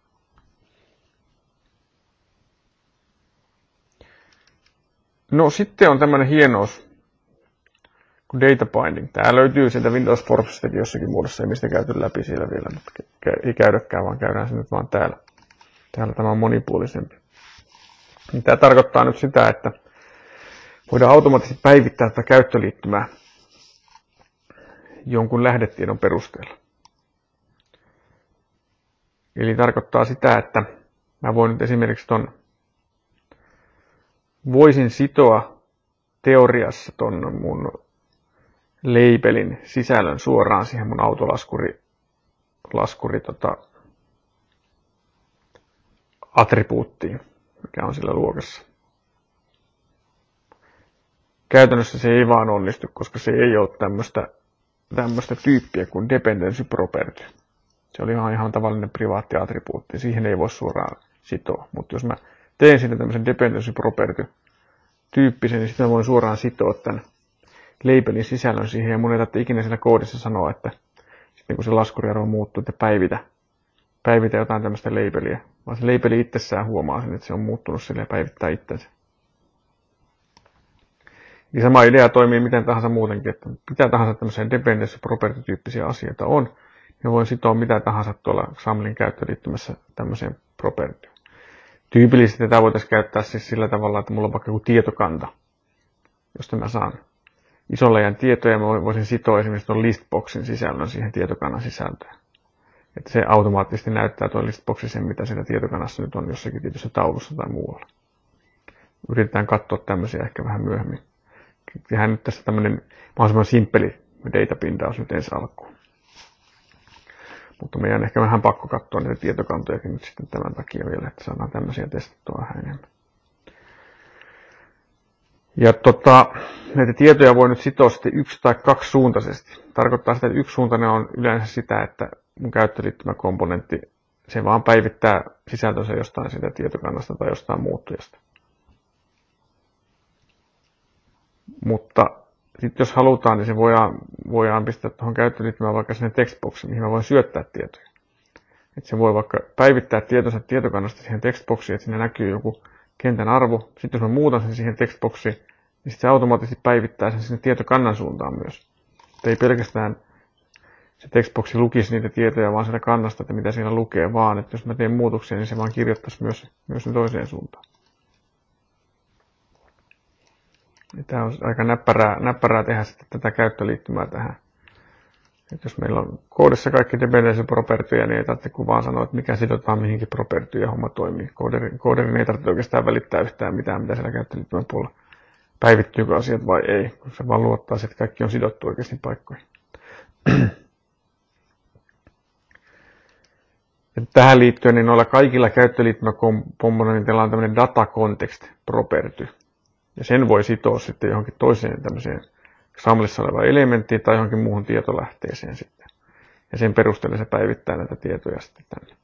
No sitten on tämmöinen hienous kuin data binding. Tämä löytyy sieltä Windows Formsista jossakin muodossa, ei mistä käyty läpi siellä vielä, mutta ei käydäkään, vaan käydään se nyt vaan täällä. Täällä tämä on monipuolisempi. Tämä tarkoittaa nyt sitä, että voidaan automaattisesti päivittää tätä käyttöliittymää jonkun lähdetiedon perusteella. Eli tarkoittaa sitä, että mä voin nyt esimerkiksi ton, voisin sitoa teoriassa ton mun labelin sisällön suoraan siihen mun autolaskuri laskuri, tota, attribuuttiin, mikä on sillä luokassa. Käytännössä se ei vaan onnistu, koska se ei ole tämmöistä, tämmöistä tyyppiä kuin dependency property. Se oli ihan, ihan tavallinen privaatti attribuutti. Siihen ei voi suoraan sitoa. Mutta jos mä teen siitä tämmöisen dependency property tyyppisen, niin sitten mä voin suoraan sitoa tämän labelin sisällön siihen. Ja mun ei tarvitse ikinä siinä koodissa sanoa, että sitten kun se laskuriarvo muuttuu, että päivitä, päivitä jotain tämmöistä labelia. Vaan se labeli itsessään huomaa sen, että se on muuttunut sille ja päivittää itsensä. Ja sama idea toimii miten tahansa muutenkin, että mitä tahansa tämmöisiä dependency property-tyyppisiä asioita on, ja voin sitoa mitä tahansa tuolla XAMLin käyttöliittymässä tämmöiseen propertyyn. Tyypillisesti tätä voitaisiin käyttää siis sillä tavalla, että mulla on vaikka joku tietokanta, josta mä saan ison läjän tietoja, ja mä voisin sitoa esimerkiksi tuon listboxin sisällön siihen tietokannan sisältöön. Että se automaattisesti näyttää tuo listboxi sen, mitä siinä tietokannassa nyt on jossakin tietyssä taulussa tai muualla. Yritetään katsoa tämmöisiä ehkä vähän myöhemmin. Tehdään nyt tässä tämmöinen mahdollisimman simppeli datapintaus nyt ensi alkuun. Mutta meidän on ehkä vähän pakko katsoa niitä tietokantojakin nyt sitten tämän takia vielä, että saadaan tämmöisiä testattua vähän enemmän. Ja tota, näitä tietoja voi nyt sitoa sitten yksi- tai kaksisuuntaisesti. Tarkoittaa sitä, että yksisuuntainen on yleensä sitä, että mun käyttöliittymäkomponentti, se vaan päivittää sisältönsä jostain siitä tietokannasta tai jostain muuttujasta. Mutta sitten jos halutaan, niin se voidaan, voidaan pistää tuohon käyttöliittymään vaikka sinne textboxiin, mihin mä voin syöttää tietoja. Että se voi vaikka päivittää tietonsa tietokannasta siihen textboxiin, että siinä näkyy joku kentän arvo. Sitten jos mä muutan sen siihen textboxiin, niin sitten se automaattisesti päivittää sen sinne tietokannan suuntaan myös. Että ei pelkästään se textboxi lukisi niitä tietoja vaan sitä kannasta, että mitä siinä lukee, vaan että jos mä teen muutoksia, niin se vaan kirjoittaisi myös, myös toiseen suuntaan. Tämä on aika näppärää, näppärää tehdä sitten tätä käyttöliittymää tähän. Et jos meillä on koodissa kaikki dependency propertyjä, niin ei tarvitse kuin vaan sanoa, että mikä sidotaan mihinkin propertyyn ja homma toimii. Kooderin, kooderin ei tarvitse oikeastaan välittää yhtään mitään, mitä siellä käyttöliittymän puolella päivittyykö asiat vai ei. Kun se vaan luottaa, että kaikki on sidottu oikeasti paikkoihin. Ja tähän liittyen niin noilla kaikilla käyttöliittymäkomponenteilla on tämmöinen data context property. Ja sen voi sitoa sitten johonkin toiseen tämmöiseen XAMLissa olevaan elementtiin tai johonkin muuhun tietolähteeseen sitten. Ja sen perusteella se päivittää näitä tietoja sitten tänne.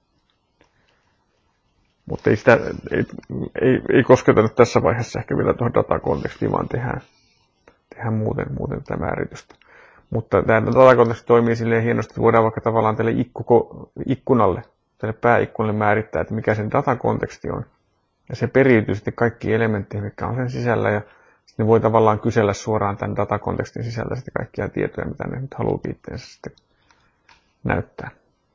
Mutta ei, sitä, ei, ei, ei kosketa nyt tässä vaiheessa ehkä vielä tuohon datakontekstiin, vaan tehdään, tehdään muuten, muuten tätä määritystä. Mutta tämä datakonteksti toimii silleen hienosti, että voidaan vaikka tavallaan tälle ikkuko, ikkunalle, tälle pääikkunalle määrittää, että mikä sen datakonteksti on. Ja se periytyy sitten kaikki elementteihin, mitkä on sen sisällä, ja sitten voi tavallaan kysellä suoraan tämän datakontekstin sisällä sitten kaikkia tietoja, mitä ne nyt haluaa itseensä sitten näyttää.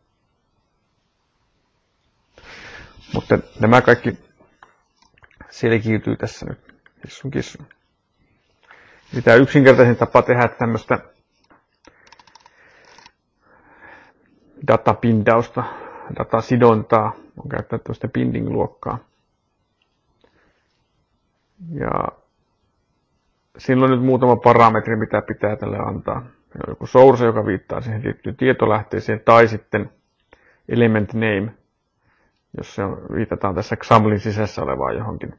Mutta nämä kaikki selkiytyy tässä nyt kissun kissun. Eli tämä yksinkertaisin tapa tehdä tämmöistä datapindausta, datasidontaa, on käyttää tämmöistä binding-luokkaa. Ja silloin nyt muutama parametri, mitä pitää tälle antaa. Joku source, joka viittaa siihen liittyy tietolähteeseen, tai sitten element name, jos se on, viitataan tässä XAMLin sisässä olevaan johonkin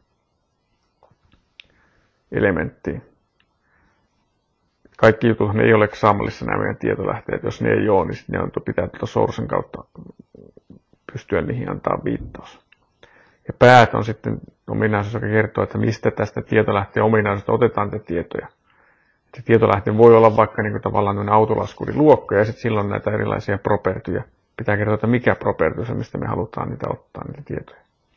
elementtiin. Kaikki jutut ei ole XAMLissa nämä meidän tietolähteet. Jos ne ei ole, niin sitten ne pitää tuota sourcen kautta pystyä niihin antaa viittaus. Ja päät on sitten ominaisuus, joka kertoo, että mistä tästä tietolähteen ominaisuudesta otetaan näitä tietoja. Se tietolähte voi olla vaikka niin kuin tavallaan autolaskuriluokka, ja sitten silloin näitä erilaisia propertyjä. Pitää kertoa, että mikä property se, mistä me halutaan niitä ottaa, niitä tietoja.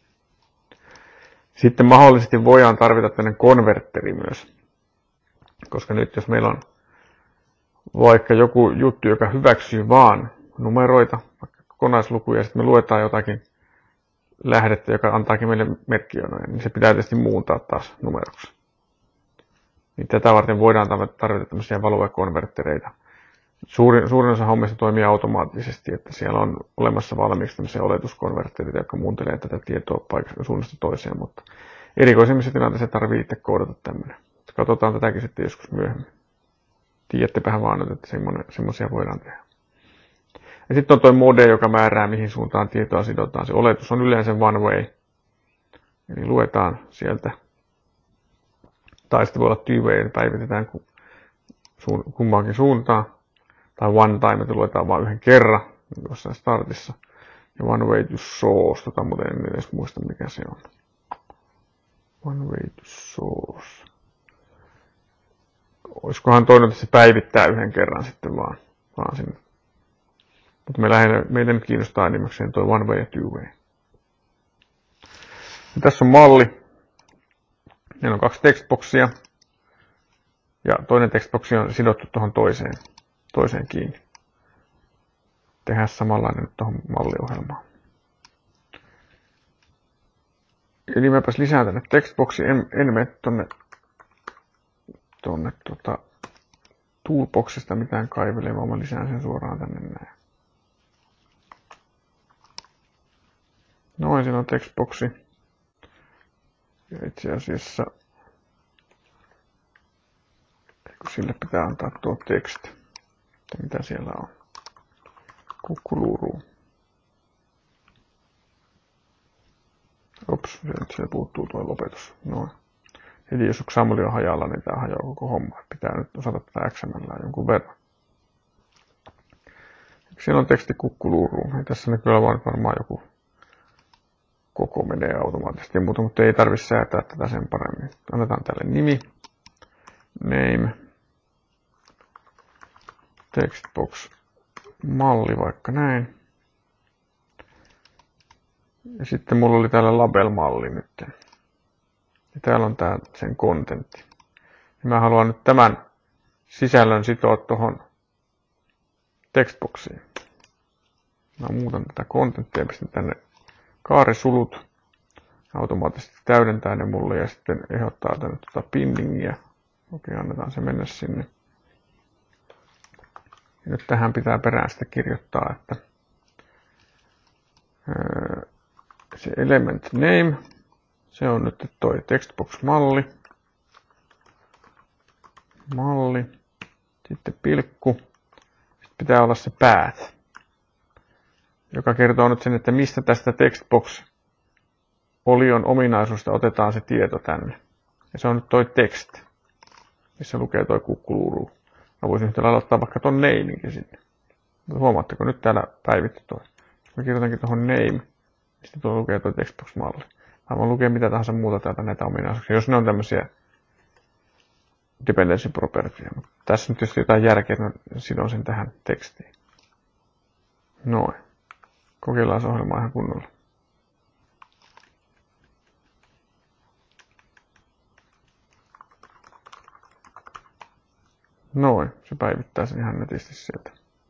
Sitten mahdollisesti voidaan tarvita tämmöinen konverteri myös. Koska nyt jos meillä on vaikka joku juttu, joka hyväksyy vaan numeroita, vaikka kokonaislukuja, ja sitten me luetaan jotakin lähdettä, joka antaakin meille merkkionoja, niin se pitää tietysti muuntaa taas numeroksi. Niin tätä varten voidaan tarvita tämmöisiä value-konvertereita. Suurin, suurin osa hommista toimii automaattisesti, että siellä on olemassa valmiiksi tämmöisiä oletuskonvertereita, jotka muuntelee tätä tietoa paikasta suunnasta toiseen, mutta erikoisemmissa tilanteissa tarvitsee itse koodata tämmöinen. Katsotaan tätäkin sitten joskus myöhemmin. Tiedättepähän vaan nyt, että semmoisia voidaan tehdä. Ja sitten on tuo mode, joka määrää, mihin suuntaan tietoa sidotaan. Se oletus on yleensä one way. Eli luetaan sieltä. Tai sitten voi olla two way, eli päivitetään kumpaankin suuntaan. Tai one time, että luetaan vain yhden kerran, jossain startissa. Ja one way to source, tota muuten en edes muista mikä se on. One way to source. Olisikohan toinen, että se päivittää yhden kerran sitten vaan, vaan sinne. Mutta me lähinnä, meitä nyt kiinnostaa enimmäkseen tuo one way ja two way. Ja tässä on malli. Meillä on kaksi textboxia. Ja toinen textboxi on sidottu tuohon toiseen, toiseen kiinni. Tehdään samanlainen nyt tuohon malliohjelmaan. Eli mäpäs lisään tänne textboxiin. En, en mene tonne, tonne tota, toolboxista mitään kaivelemaan, vaan mä lisään sen suoraan tänne näin. Noin, siinä on textboxi. Ja itse asiassa sille pitää antaa tuo teksti, että mitä siellä on. Kukkuluuruu. Ops, siellä puuttuu tuo lopetus. Noin. Eli jos XAML on hajalla, niin tämä hajoaa koko homma. Pitää nyt osata tätä X M L jonkun verran. Siellä on teksti kukkuluuruu. Ja tässä näkyy olevan varmaan joku koko menee automaattisesti, mutta ei tarvitse säätää tätä sen paremmin. Annetaan tälle nimi. Name. Textbox. Malli vaikka näin. Ja sitten mulla oli täällä label-malli nyt. Ja täällä on tää sen kontentti. Ja mä haluan nyt tämän sisällön sitoa tuohon textboxiin. Mä muutan tätä kontenttia ja pistän tänne kaarisulut. Automaattisesti täydentää ne mulle ja sitten ehdottaa tänne tuota pinningiä. Okei, annetaan se mennä sinne. Ja nyt tähän pitää perään sitten kirjoittaa, että se element name, se on nyt toi textbox-malli. Malli. Sitten pilkku. Sitten pitää olla se path. joka kertoo nyt sen, että mistä tästä textbox olion ominaisuudesta otetaan se tieto tänne. Ja se on nyt toi text, missä lukee toi kukkuluuru. Mä voisin nyt laittaa vaikka ton namekin sinne. Mutta huomaatteko, nyt täällä päivitty toi. Mä kirjoitankin tuohon name, niin sitten tuo lukee toi textbox-malli. Mä voin lukea mitä tahansa muuta täältä näitä ominaisuuksia, jos ne on tämmöisiä dependency propertyjä. Mutta tässä nyt tietysti jotain järkeä, että mä sidon sen tähän tekstiin. Noin. Kokeillaan se ohjelma ihan kunnolla. Noin, se päivittää sen ihan netisti sieltä.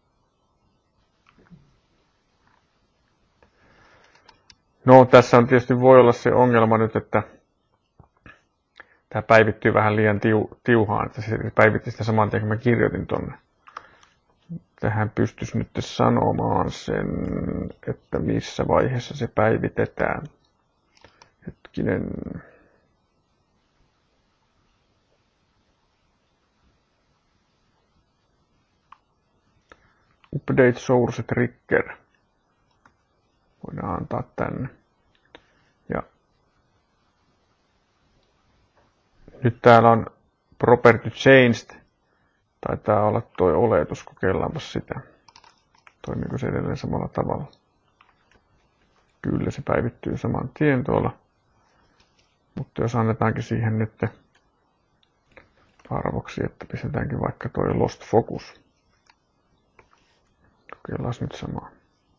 No, tässä on tietysti voi olla se ongelma nyt, että tämä päivittyy vähän liian tiu, tiuhaan, että se päivitti sitä saman tien, kun mä kirjoitin tonne. Tähän pystyisi nyt sanomaan sen, että missä vaiheessa se päivitetään. Hetkinen. Update source trigger. Voidaan antaa tänne. Ja nyt täällä on property changed. Taitaa olla tuo oletus. Kokeillaanpa sitä. Toimiiko se edelleen samalla tavalla? Kyllä se päivittyy saman tien tuolla. Mutta jos annetaankin siihen nyt arvoksi, että pistetäänkin vaikka tuo lost focus. Kokeillaan nyt samaa.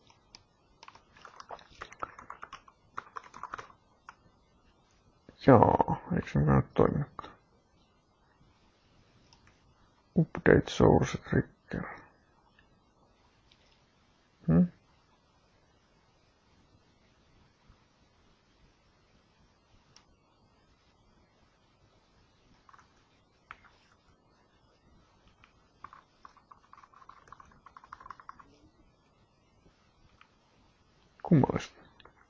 Joo, eikö se nyt toiminutkaan? Update source trigger. Hmm? Kummallista.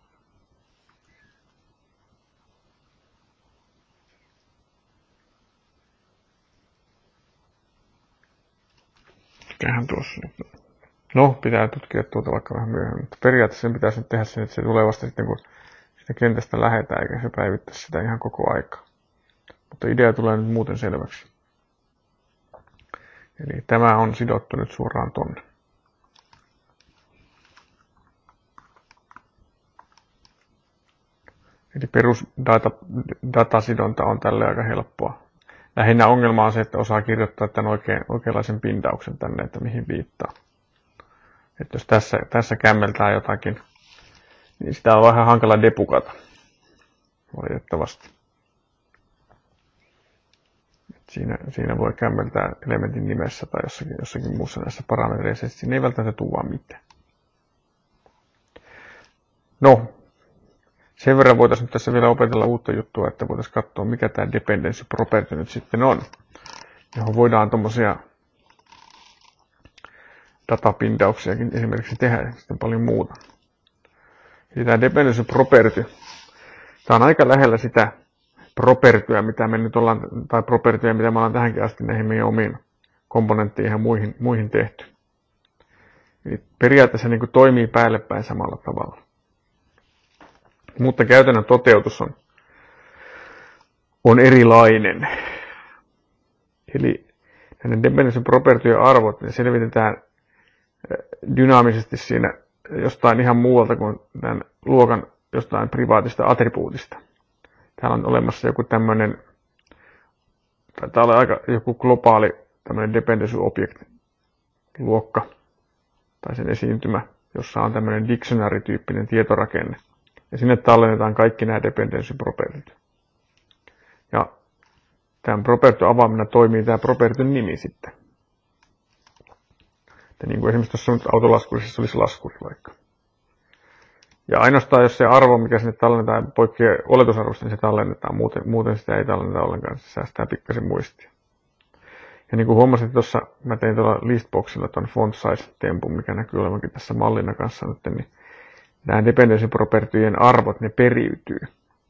Mikähän tuossa nyt? No, pitää tutkia tuota vaikka vähän myöhemmin. Mutta periaatteessa sen pitäisi nyt tehdä sen, että se tulee vasta sitten, kun sitä kentästä lähetään, eikä se päivittäisi sitä ihan koko aikaa. Mutta idea tulee nyt muuten selväksi. Eli tämä on sidottu nyt suoraan tonne. Eli perusdatasidonta on tälle aika helppoa. Lähinnä ongelma on se, että osaa kirjoittaa tämän oikein, oikeanlaisen pintauksen tänne, että mihin viittaa. Että jos tässä, tässä kämmeltää jotakin, niin sitä on vähän hankala depukata. Valitettavasti. Siinä, siinä voi kämmeltää elementin nimessä tai jossakin, jossakin muussa näissä parametreissa, että siinä ei välttämättä tule vaan mitään. No, sen verran voitaisiin nyt tässä vielä opetella uutta juttua, että voitaisiin katsoa, mikä tämä dependency property nyt sitten on, johon voidaan tuommoisia datapindauksiakin esimerkiksi tehdä ja sitten paljon muuta. Eli tämä dependency property, tämä on aika lähellä sitä propertyä, mitä me nyt ollaan, tai propertyä, mitä me ollaan tähänkin asti näihin meidän omiin komponentteihin ja muihin, muihin tehty. Eli periaatteessa niin kuin toimii päälle päin samalla tavalla. Mutta käytännön toteutus on, on erilainen. Eli näiden dependency propertyjen arvot ne selvitetään dynaamisesti siinä jostain ihan muualta kuin tämän luokan jostain privaatista attribuutista. Täällä on olemassa joku tämmöinen, taitaa olla aika joku globaali tämmöinen dependency object luokka tai sen esiintymä, jossa on tämmöinen dictionary-tyyppinen tietorakenne. Ja sinne tallennetaan kaikki nämä dependency propertyt. Ja tämän property avaamina toimii tämä propertyn nimi sitten. Että niin kuin esimerkiksi tuossa nyt autolaskurissa olisi laskuri vaikka. Ja ainoastaan jos se arvo, mikä sinne tallennetaan, poikkeaa oletusarvosta, niin se tallennetaan. Muuten, muuten sitä ei tallenneta ollenkaan, se säästää pikkasen muistia. Ja niin kuin huomasit tuossa, mä tein tuolla listboxilla tuon font size-tempun, mikä näkyy olevankin tässä mallina kanssa nyt, niin nämä dependency propertyjen arvot, ne periytyy.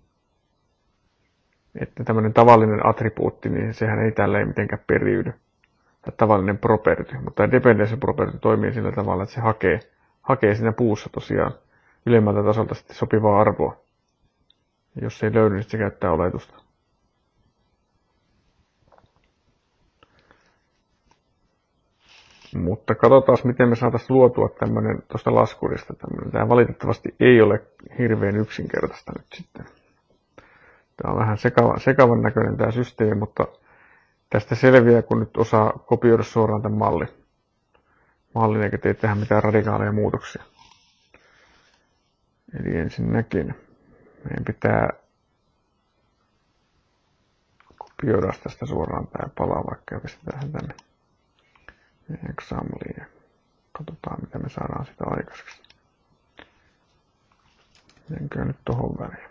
Että tämmöinen tavallinen attribuutti, niin sehän ei tällä ei mitenkään periydy. Tai tavallinen property. Mutta tämä dependency property toimii sillä tavalla, että se hakee hakee siinä puussa tosiaan ylemmältä tasolta sitten sopivaa arvoa. Jos ei löydy, niin se käyttää oletusta. Mutta katsotaan, miten me saataisiin luotua tämmöinen tuosta laskurista. Tämmönen. Tämä valitettavasti ei ole hirveän yksinkertaista nyt sitten. Tämä on vähän sekavan, sekavan näköinen tämä systeemi, mutta tästä selviää, kun nyt osaa kopioida suoraan tämän mallin. Mallin eikä tee tähän mitään radikaaleja muutoksia. Eli ensinnäkin meidän pitää kopioida tästä suoraan tämä pala, vaikka ja pistetään sen tänne examliin ja katsotaan, mitä me saadaan sitä aikaiseksi. Menkää nyt tohon väliin.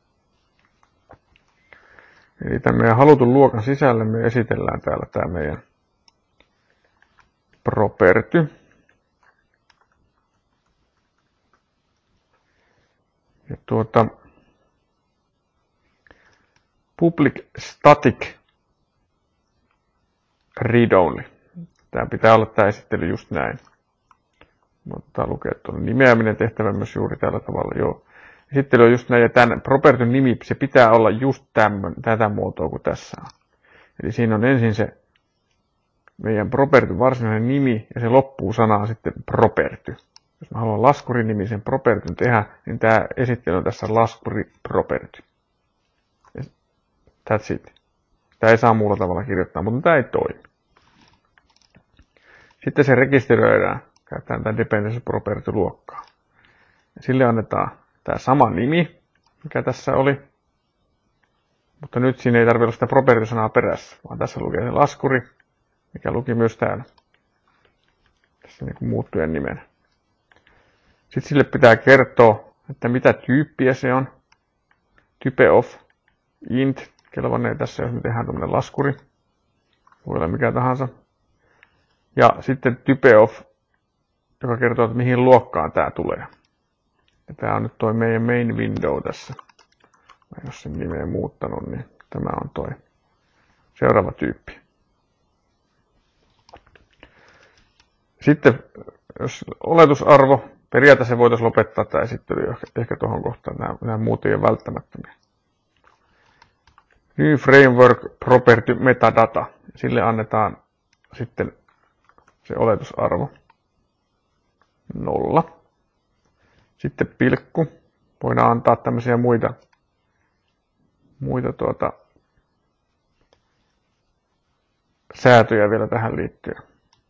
Eli tämän meidän halutun luokan sisällä me esitellään täällä tämä meidän property. Ja tuota public static read only. Tämä pitää olla tämä esittely just näin. Mutta lukea tuonne nimeäminen tehtävä myös juuri tällä tavalla. Joo. Esittely on just näin, ja tämän propertyn nimi, se pitää olla just tämän, tätä muotoa kuin tässä on. Eli siinä on ensin se meidän propertyn varsinainen nimi, ja se loppuu sanaan sitten property. Jos mä haluan laskurin nimisen propertyn tehdä, niin tämä esittely on tässä laskuri property. That's it. Tämä ei saa muulla tavalla kirjoittaa, mutta tämä ei toimi. Sitten se rekisteröidään, käytetään tämä dependency property luokkaa. Ja sille annetaan tämä sama nimi, mikä tässä oli. Mutta nyt siinä ei tarvitse olla sitä property-sanaa perässä, vaan tässä lukee se laskuri, mikä luki myös täällä. Tässä niin kuin muuttujen nimenä. Sitten sille pitää kertoa, että mitä tyyppiä se on. Type of int, kelvanee tässä, jos me tehdään tämmöinen laskuri. Voi olla mikä tahansa. Ja sitten type of, joka kertoo, että mihin luokkaan tämä tulee. Ja tämä on nyt toi meidän main window tässä. Mä jos sen nimeä muuttanut, niin tämä on toi seuraava tyyppi. Sitten, jos oletusarvo, periaatteessa voitaisiin lopettaa tämä esittely ehkä tuohon kohtaan. Nämä, nämä muut ei ole välttämättömiä. New framework property metadata. Sille annetaan sitten se oletusarvo nolla. Sitten pilkku. Voidaan antaa tämmöisiä muita, muita tuota, säätöjä vielä tähän liittyen.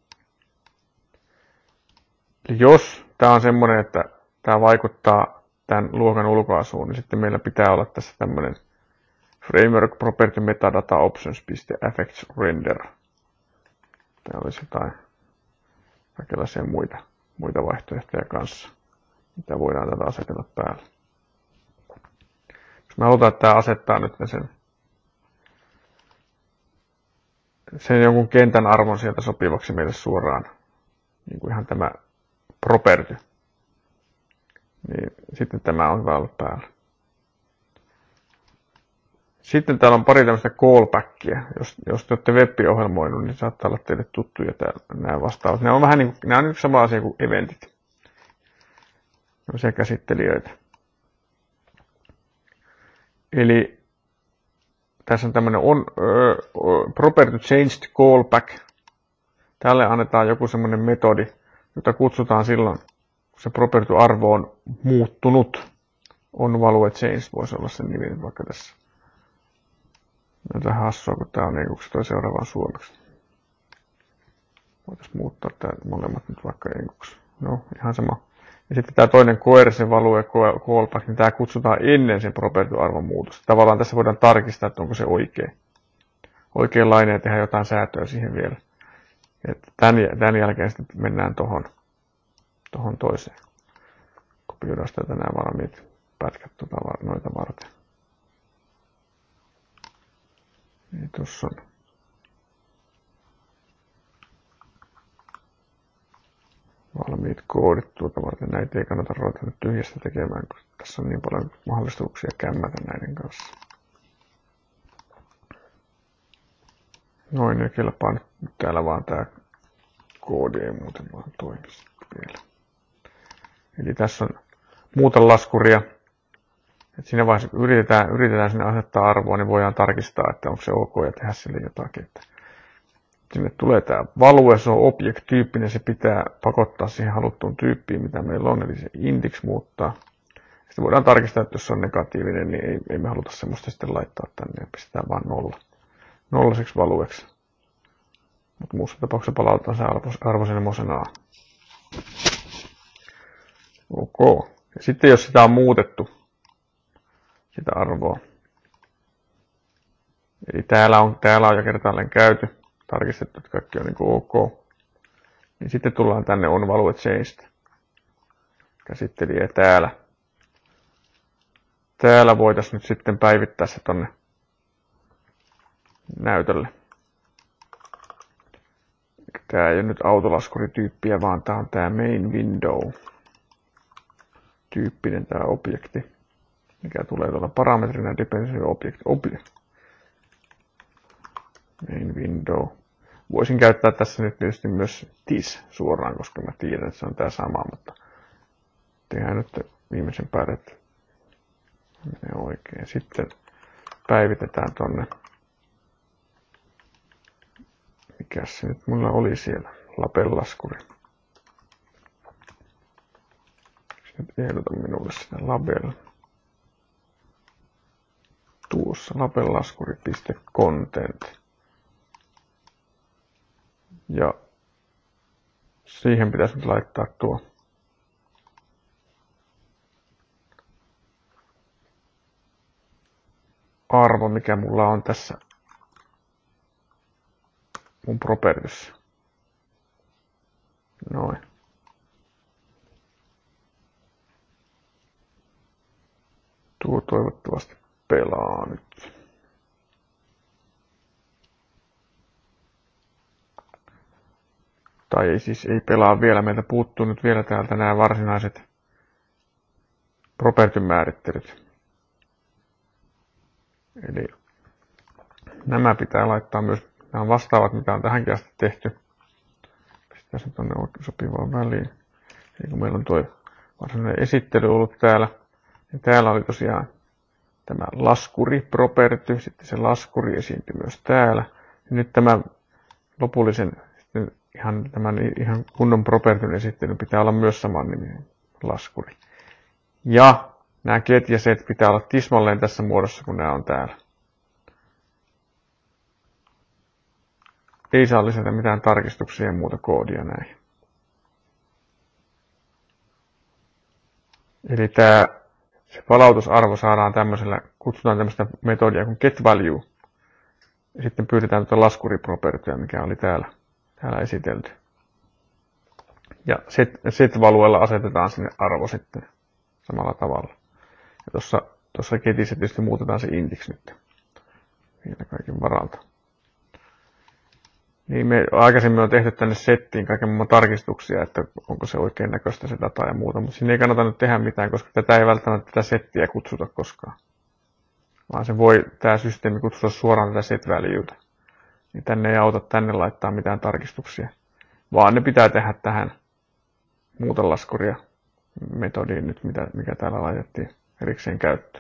Eli jos tämä on semmoinen, että tämä vaikuttaa tämän luokan ulkoasuun, niin sitten meillä pitää olla tässä tämmöinen framework property metadata options.affects render. Tämä olisi jotain kaikenlaisia muita, muita vaihtoehtoja kanssa, mitä voidaan tätä asetella päälle. Jos me halutaan, että tämä asettaa nyt sen, sen jonkun kentän arvon sieltä sopivaksi meille suoraan, niin kuin ihan tämä property, niin sitten tämä on hyvä olla päällä. Sitten täällä on pari tämmöistä callbackia. Jos, jos te olette web-ohjelmoinut, niin saattaa olla teille tuttuja täällä, nämä vastaavat. Ne on vähän niin kuin, nämä on nyt sama asia kuin eventit. Tämmöisiä käsittelijöitä. Eli tässä on tämmöinen on, uh, property changed callback. Tälle annetaan joku semmoinen metodi, jota kutsutaan silloin, kun se property-arvo on muuttunut. On value change voisi olla sen nimi vaikka tässä. Jotain hassua, kun tämä on enkuksi toi seuraavaan suomeksi. Voitaisiin muuttaa tämä molemmat nyt vaikka enkuksi. No, ihan sama. Ja sitten tämä toinen coercion value callback, niin tämä kutsutaan ennen sen property-arvon muutosta. Tavallaan tässä voidaan tarkistaa, että onko se oikein. Oikeanlainen ja tehdä jotain säätöä siihen vielä. Että tämän, tämän jälkeen sitten mennään tuohon tohon toiseen. Kopioidaan tätä nämä valmiit pätkät tuota, noita varten. Niin tuossa on. Valmiit koodit tuota varten. Näitä ei kannata ruveta nyt tyhjästä tekemään, koska tässä on niin paljon mahdollisuuksia kämmätä näiden kanssa. Noin, ja kelpaa nyt täällä vaan tää koodi ei muuten vaan toimi vielä. Eli tässä on muuta laskuria. Et siinä vaiheessa, kun yritetään, yritetään sinne asettaa arvoa, niin voidaan tarkistaa, että onko se ok ja tehdä sille jotakin. Että sinne tulee tämä value, se on object-tyyppinen, se pitää pakottaa siihen haluttuun tyyppiin, mitä meillä on, eli se index muuttaa. Sitten voidaan tarkistaa, että jos se on negatiivinen, niin ei, ei me haluta semmoista sitten laittaa tänne ja pistetään vaan nolla. Nollaseksi valueksi. Mutta muussa tapauksessa palautetaan se arvo, arvo semmoisenaan. Ok. Ja sitten jos sitä on muutettu, sitä arvoa. Eli täällä on, täällä on jo kertaalleen käyty, tarkistettu, että kaikki on niin kuin ok. Niin sitten tullaan tänne on value changed. Käsittelijä täällä. Täällä voitaisiin nyt sitten päivittää se tonne näytölle. Tää ei ole nyt autolaskurityyppiä, vaan tää on tää main window tyyppinen tää objekti, mikä tulee tuolla parametrina dependency object, object. Main window. Voisin käyttää tässä nyt tietysti myös this suoraan, koska mä tiedän, että se on tää sama, mutta tehdään nyt viimeisen päälle, että menee oikein. Sitten päivitetään tonne. Mikäs se nyt mulla oli siellä? Label-laskuri. Nyt ehdota minulle sitä label. Tuossa label-laskuri.content. Ja siihen pitäisi nyt laittaa tuo arvo, mikä mulla on tässä mun propertyssä. Noin. Tuo toivottavasti pelaa nyt. Tai ei siis ei pelaa vielä. Meiltä puuttuu nyt vielä täältä nämä varsinaiset propertyn määrittelyt. Eli nämä pitää laittaa myös. Nämä on vastaavat, mitä on tähänkin asti tehty. Pistää se tuonne oikein sopivaan väliin. Eli kun meillä on tuo varsinainen esittely ollut täällä. Ja täällä oli tosiaan tämä laskuri property. Sitten se laskuri esiintyi myös täällä. Ja nyt tämä lopullisen sitten ihan, tämän ihan kunnon propertyn esittely pitää olla myös saman niminen laskuri. Ja nämä get ja set pitää olla tismalleen tässä muodossa, kun nämä on täällä. Ei saa lisätä mitään tarkistuksia ja muuta koodia näihin. Eli tämä se palautusarvo saadaan tämmöisellä, kutsutaan tämmöistä metodia kuin getValue. Ja sitten pyydetään tuota laskuripropertyä, mikä oli täällä, täällä esitelty. Ja set, set-valueella asetetaan sinne arvo sitten samalla tavalla. Ja tuossa, tuossa getissä tietysti muutetaan se index nyt vielä kaiken varalta. Niin me aikaisemmin on tehty tänne settiin kaiken maailman tarkistuksia, että onko se oikein näköistä se data ja muuta, mutta siinä ei kannata nyt tehdä mitään, koska tätä ei välttämättä tätä settiä kutsuta koskaan. Vaan se voi tämä systeemi kutsua suoraan tätä set valueta. Niin tänne ei auta tänne laittaa mitään tarkistuksia, vaan ne pitää tehdä tähän muuta laskuria metodiin nyt, mitä, mikä täällä laitettiin erikseen käyttöön.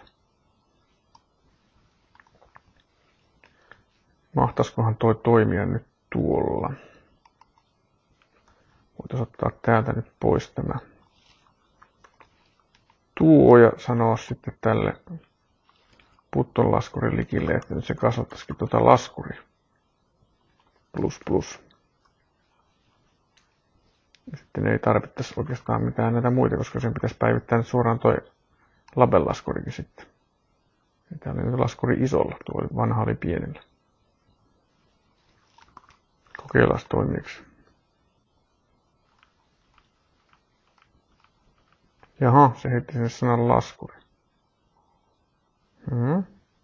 Mahtaisikohan toi toimia nyt tuolla? Voitaisiin ottaa täältä nyt pois tämä tuo ja sanoa sitten tälle putton laskurilikille, että nyt se kasvattaisikin tuota laskuria. Plus plus. Sitten ei tarvittaisi oikeastaan mitään näitä muita, koska sen pitäisi päivittää nyt suoraan toi label-laskurikin sitten. Ja täällä oli nyt laskuri isolla, tuo vanha oli pienellä. Kokeillaan toimiiko. Jaha, se heitti sinne sanan laskuri. Hmm.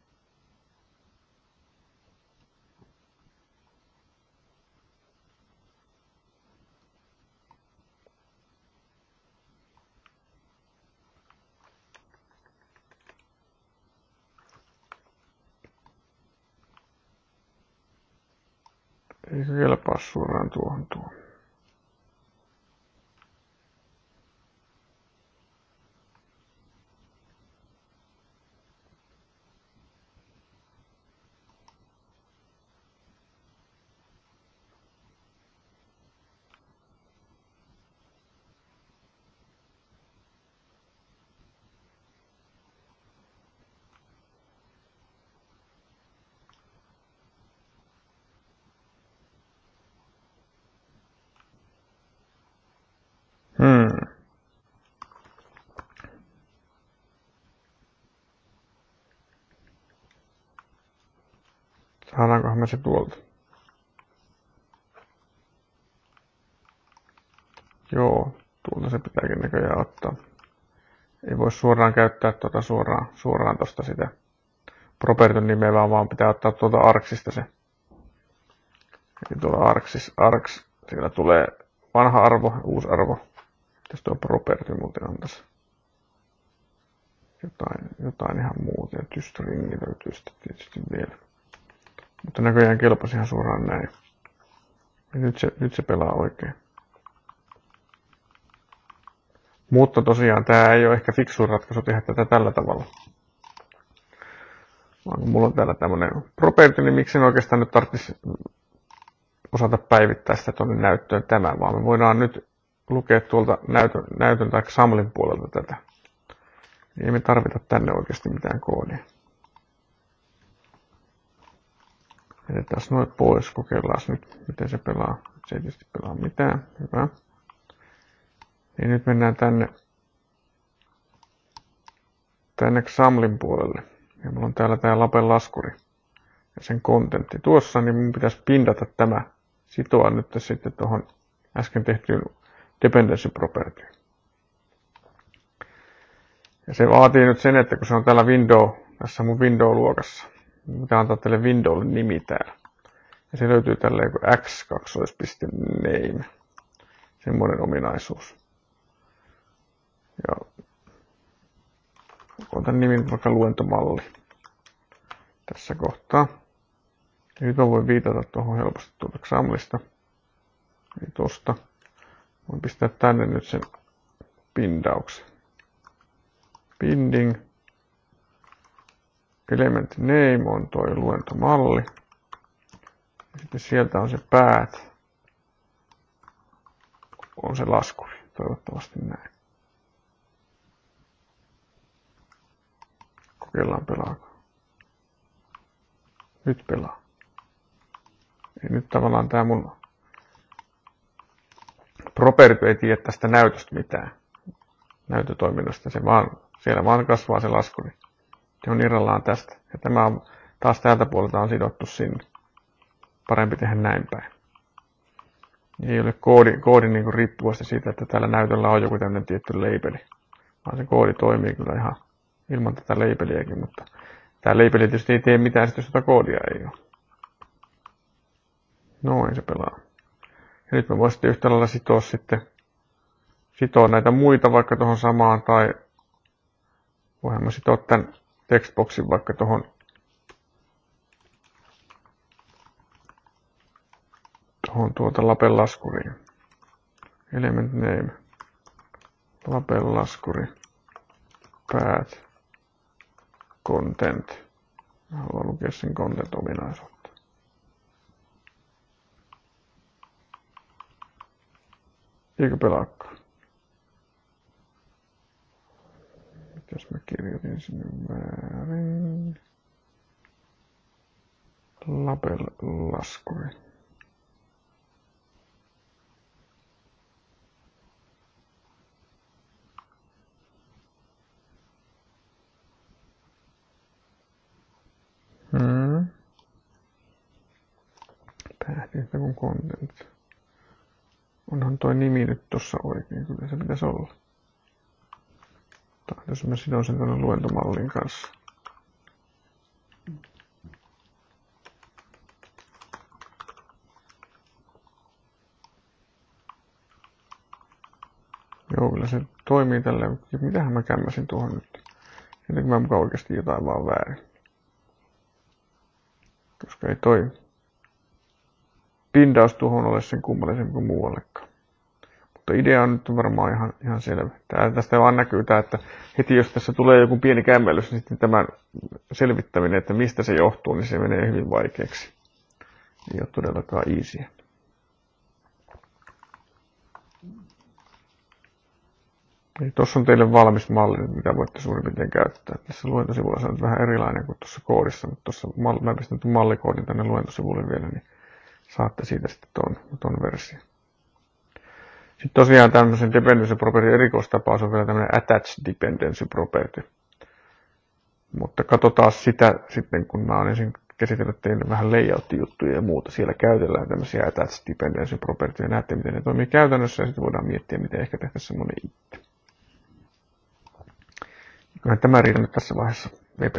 Ei se kelpaa suoraan tuohon tuohon. Hmm. Saadaankohan me se tuolta? Joo, tuolta se pitääkin näköjään ottaa. Ei voi suoraan käyttää tuota suoraan, suoraan tosta sitä propertyn nimeä, vaan, vaan pitää ottaa tuolta arksista se. Eli tuolla arksis, arks, siellä tulee vanha arvo, uusi arvo. Tässä tuo property muuten on tässä. Jotain, jotain ihan muuta, ja stringi löytyy sitten tietysti vielä. Mutta näköjään kelpasi ihan suoraan näin. Ja nyt se, nyt se pelaa oikein. Mutta tosiaan tää ei ole ehkä fiksuin ratkaisu tehdä tätä tällä tavalla. Vaan kun mulla on täällä tämmönen property, niin miksi en oikeastaan nyt tarvitsisi osata päivittää sitä tuonne näyttöön tämä, vaan me voidaan nyt lukea tuolta näytön, näytön tai Xamlin puolelta tätä. Ei me tarvita tänne oikeasti mitään koodia. Jätetään noin pois, kokeillaan nyt, miten se pelaa. Se ei tietysti pelaa mitään, hyvä. Ja nyt mennään tänne, tänne Xamlin puolelle. Ja mulla on täällä tää Lapen laskuri ja sen kontentti tuossa, niin mun pitäisi pindata tämä, sitoa nyt sitten tuohon äsken tehtyyn dependency property. Ja se vaatii nyt sen, että kun se on täällä window, tässä mun window-luokassa, niin pitää antaa tälle windowlle nimi täällä. Ja se löytyy tällä joku x kaksi piste name, semmoinen ominaisuus. Ja otan nimin vaikka luentomalli tässä kohtaa. Ja nyt mä voin viitata tuohon helposti tuolta Xamlista. Eli tosta. Voin pistää tänne nyt sen pindauksen. Binding. Element name on toi luentomalli. Ja sitten sieltä on se path. On se laskuri. Toivottavasti näin. Kokeillaan pelaako. Nyt pelaa. Ja nyt tavallaan tää mun property ei tiedä tästä näytöstä mitään. Näytötoiminnasta. Se vaan, siellä vaan kasvaa se laskuri. Se on irrallaan tästä. Ja tämä on taas täältä puolelta on sidottu sinne. Parempi tehdä näin päin. Ei ole koodi, koodi niin kuin riippuvasti siitä, että täällä näytöllä on joku tämmöinen tietty labeli. Vaan se koodi toimii kyllä ihan ilman tätä labeliäkin, mutta tämä labeli tietysti ei tee mitään, jos sitä koodia ei ole. Noin se pelaa. Ja nyt mä voin sitten yhtä lailla sitoa sitten sitoa näitä muita vaikka tuohon samaan, tai voihan mä sitoa tämän textboxin vaikka tuohon tuohon tuota Lapen laskuriin. Element name. Lapen laskuri. Path. Content. Mä haluan lukea sen content-ominaisuutta. Eikö pelaakaan? Mitäs mä kirjoitin sinne väärin? Lapen laskuri. Hmm. Path yhtä kuin content. Onhan toi nimi nyt tossa oikein, kyllä se pitäisi olla. Tai jos mä sidon sen tuonne luentomallin kanssa. Joo, kyllä se toimii tälleen. Mitähän mä kämmäsin tuohon nyt? Jotenkin mä mukaan oikeasti jotain vaan väärin. Koska ei toi pindaus tuohon ole sen kummallisempi kuin muuallekaan. Mutta idea on nyt varmaan ihan, ihan selvä. Tää, tästä vaan näkyy tää, että heti jos tässä tulee joku pieni kämmellys, niin sitten tämän selvittäminen, että mistä se johtuu, niin se menee hyvin vaikeaksi. Ei ole todellakaan easyä. Tuossa on teille valmis malli, mitä voitte suurin piirtein käyttää. Tässä luentosivulla se on vähän erilainen kuin tuossa koodissa, mutta tuossa mä pistän tuon mallikoodin tänne luentosivulle vielä, niin saatte siitä sitten ton, ton version. Sitten tosiaan tämmöisen dependency property erikoistapaus on vielä tämmöinen attached dependency property. Mutta katsotaan sitä sitten, kun mä oon ensin käsitellyt teille vähän layout-juttuja ja muuta. Siellä käytellään tämmöisiä attached dependency propertyja. Näette, miten ne toimii käytännössä ja sitten voidaan miettiä, miten ehkä tehtäisiin semmoinen itse. Kyllähän tämä riitä nyt tässä vaiheessa.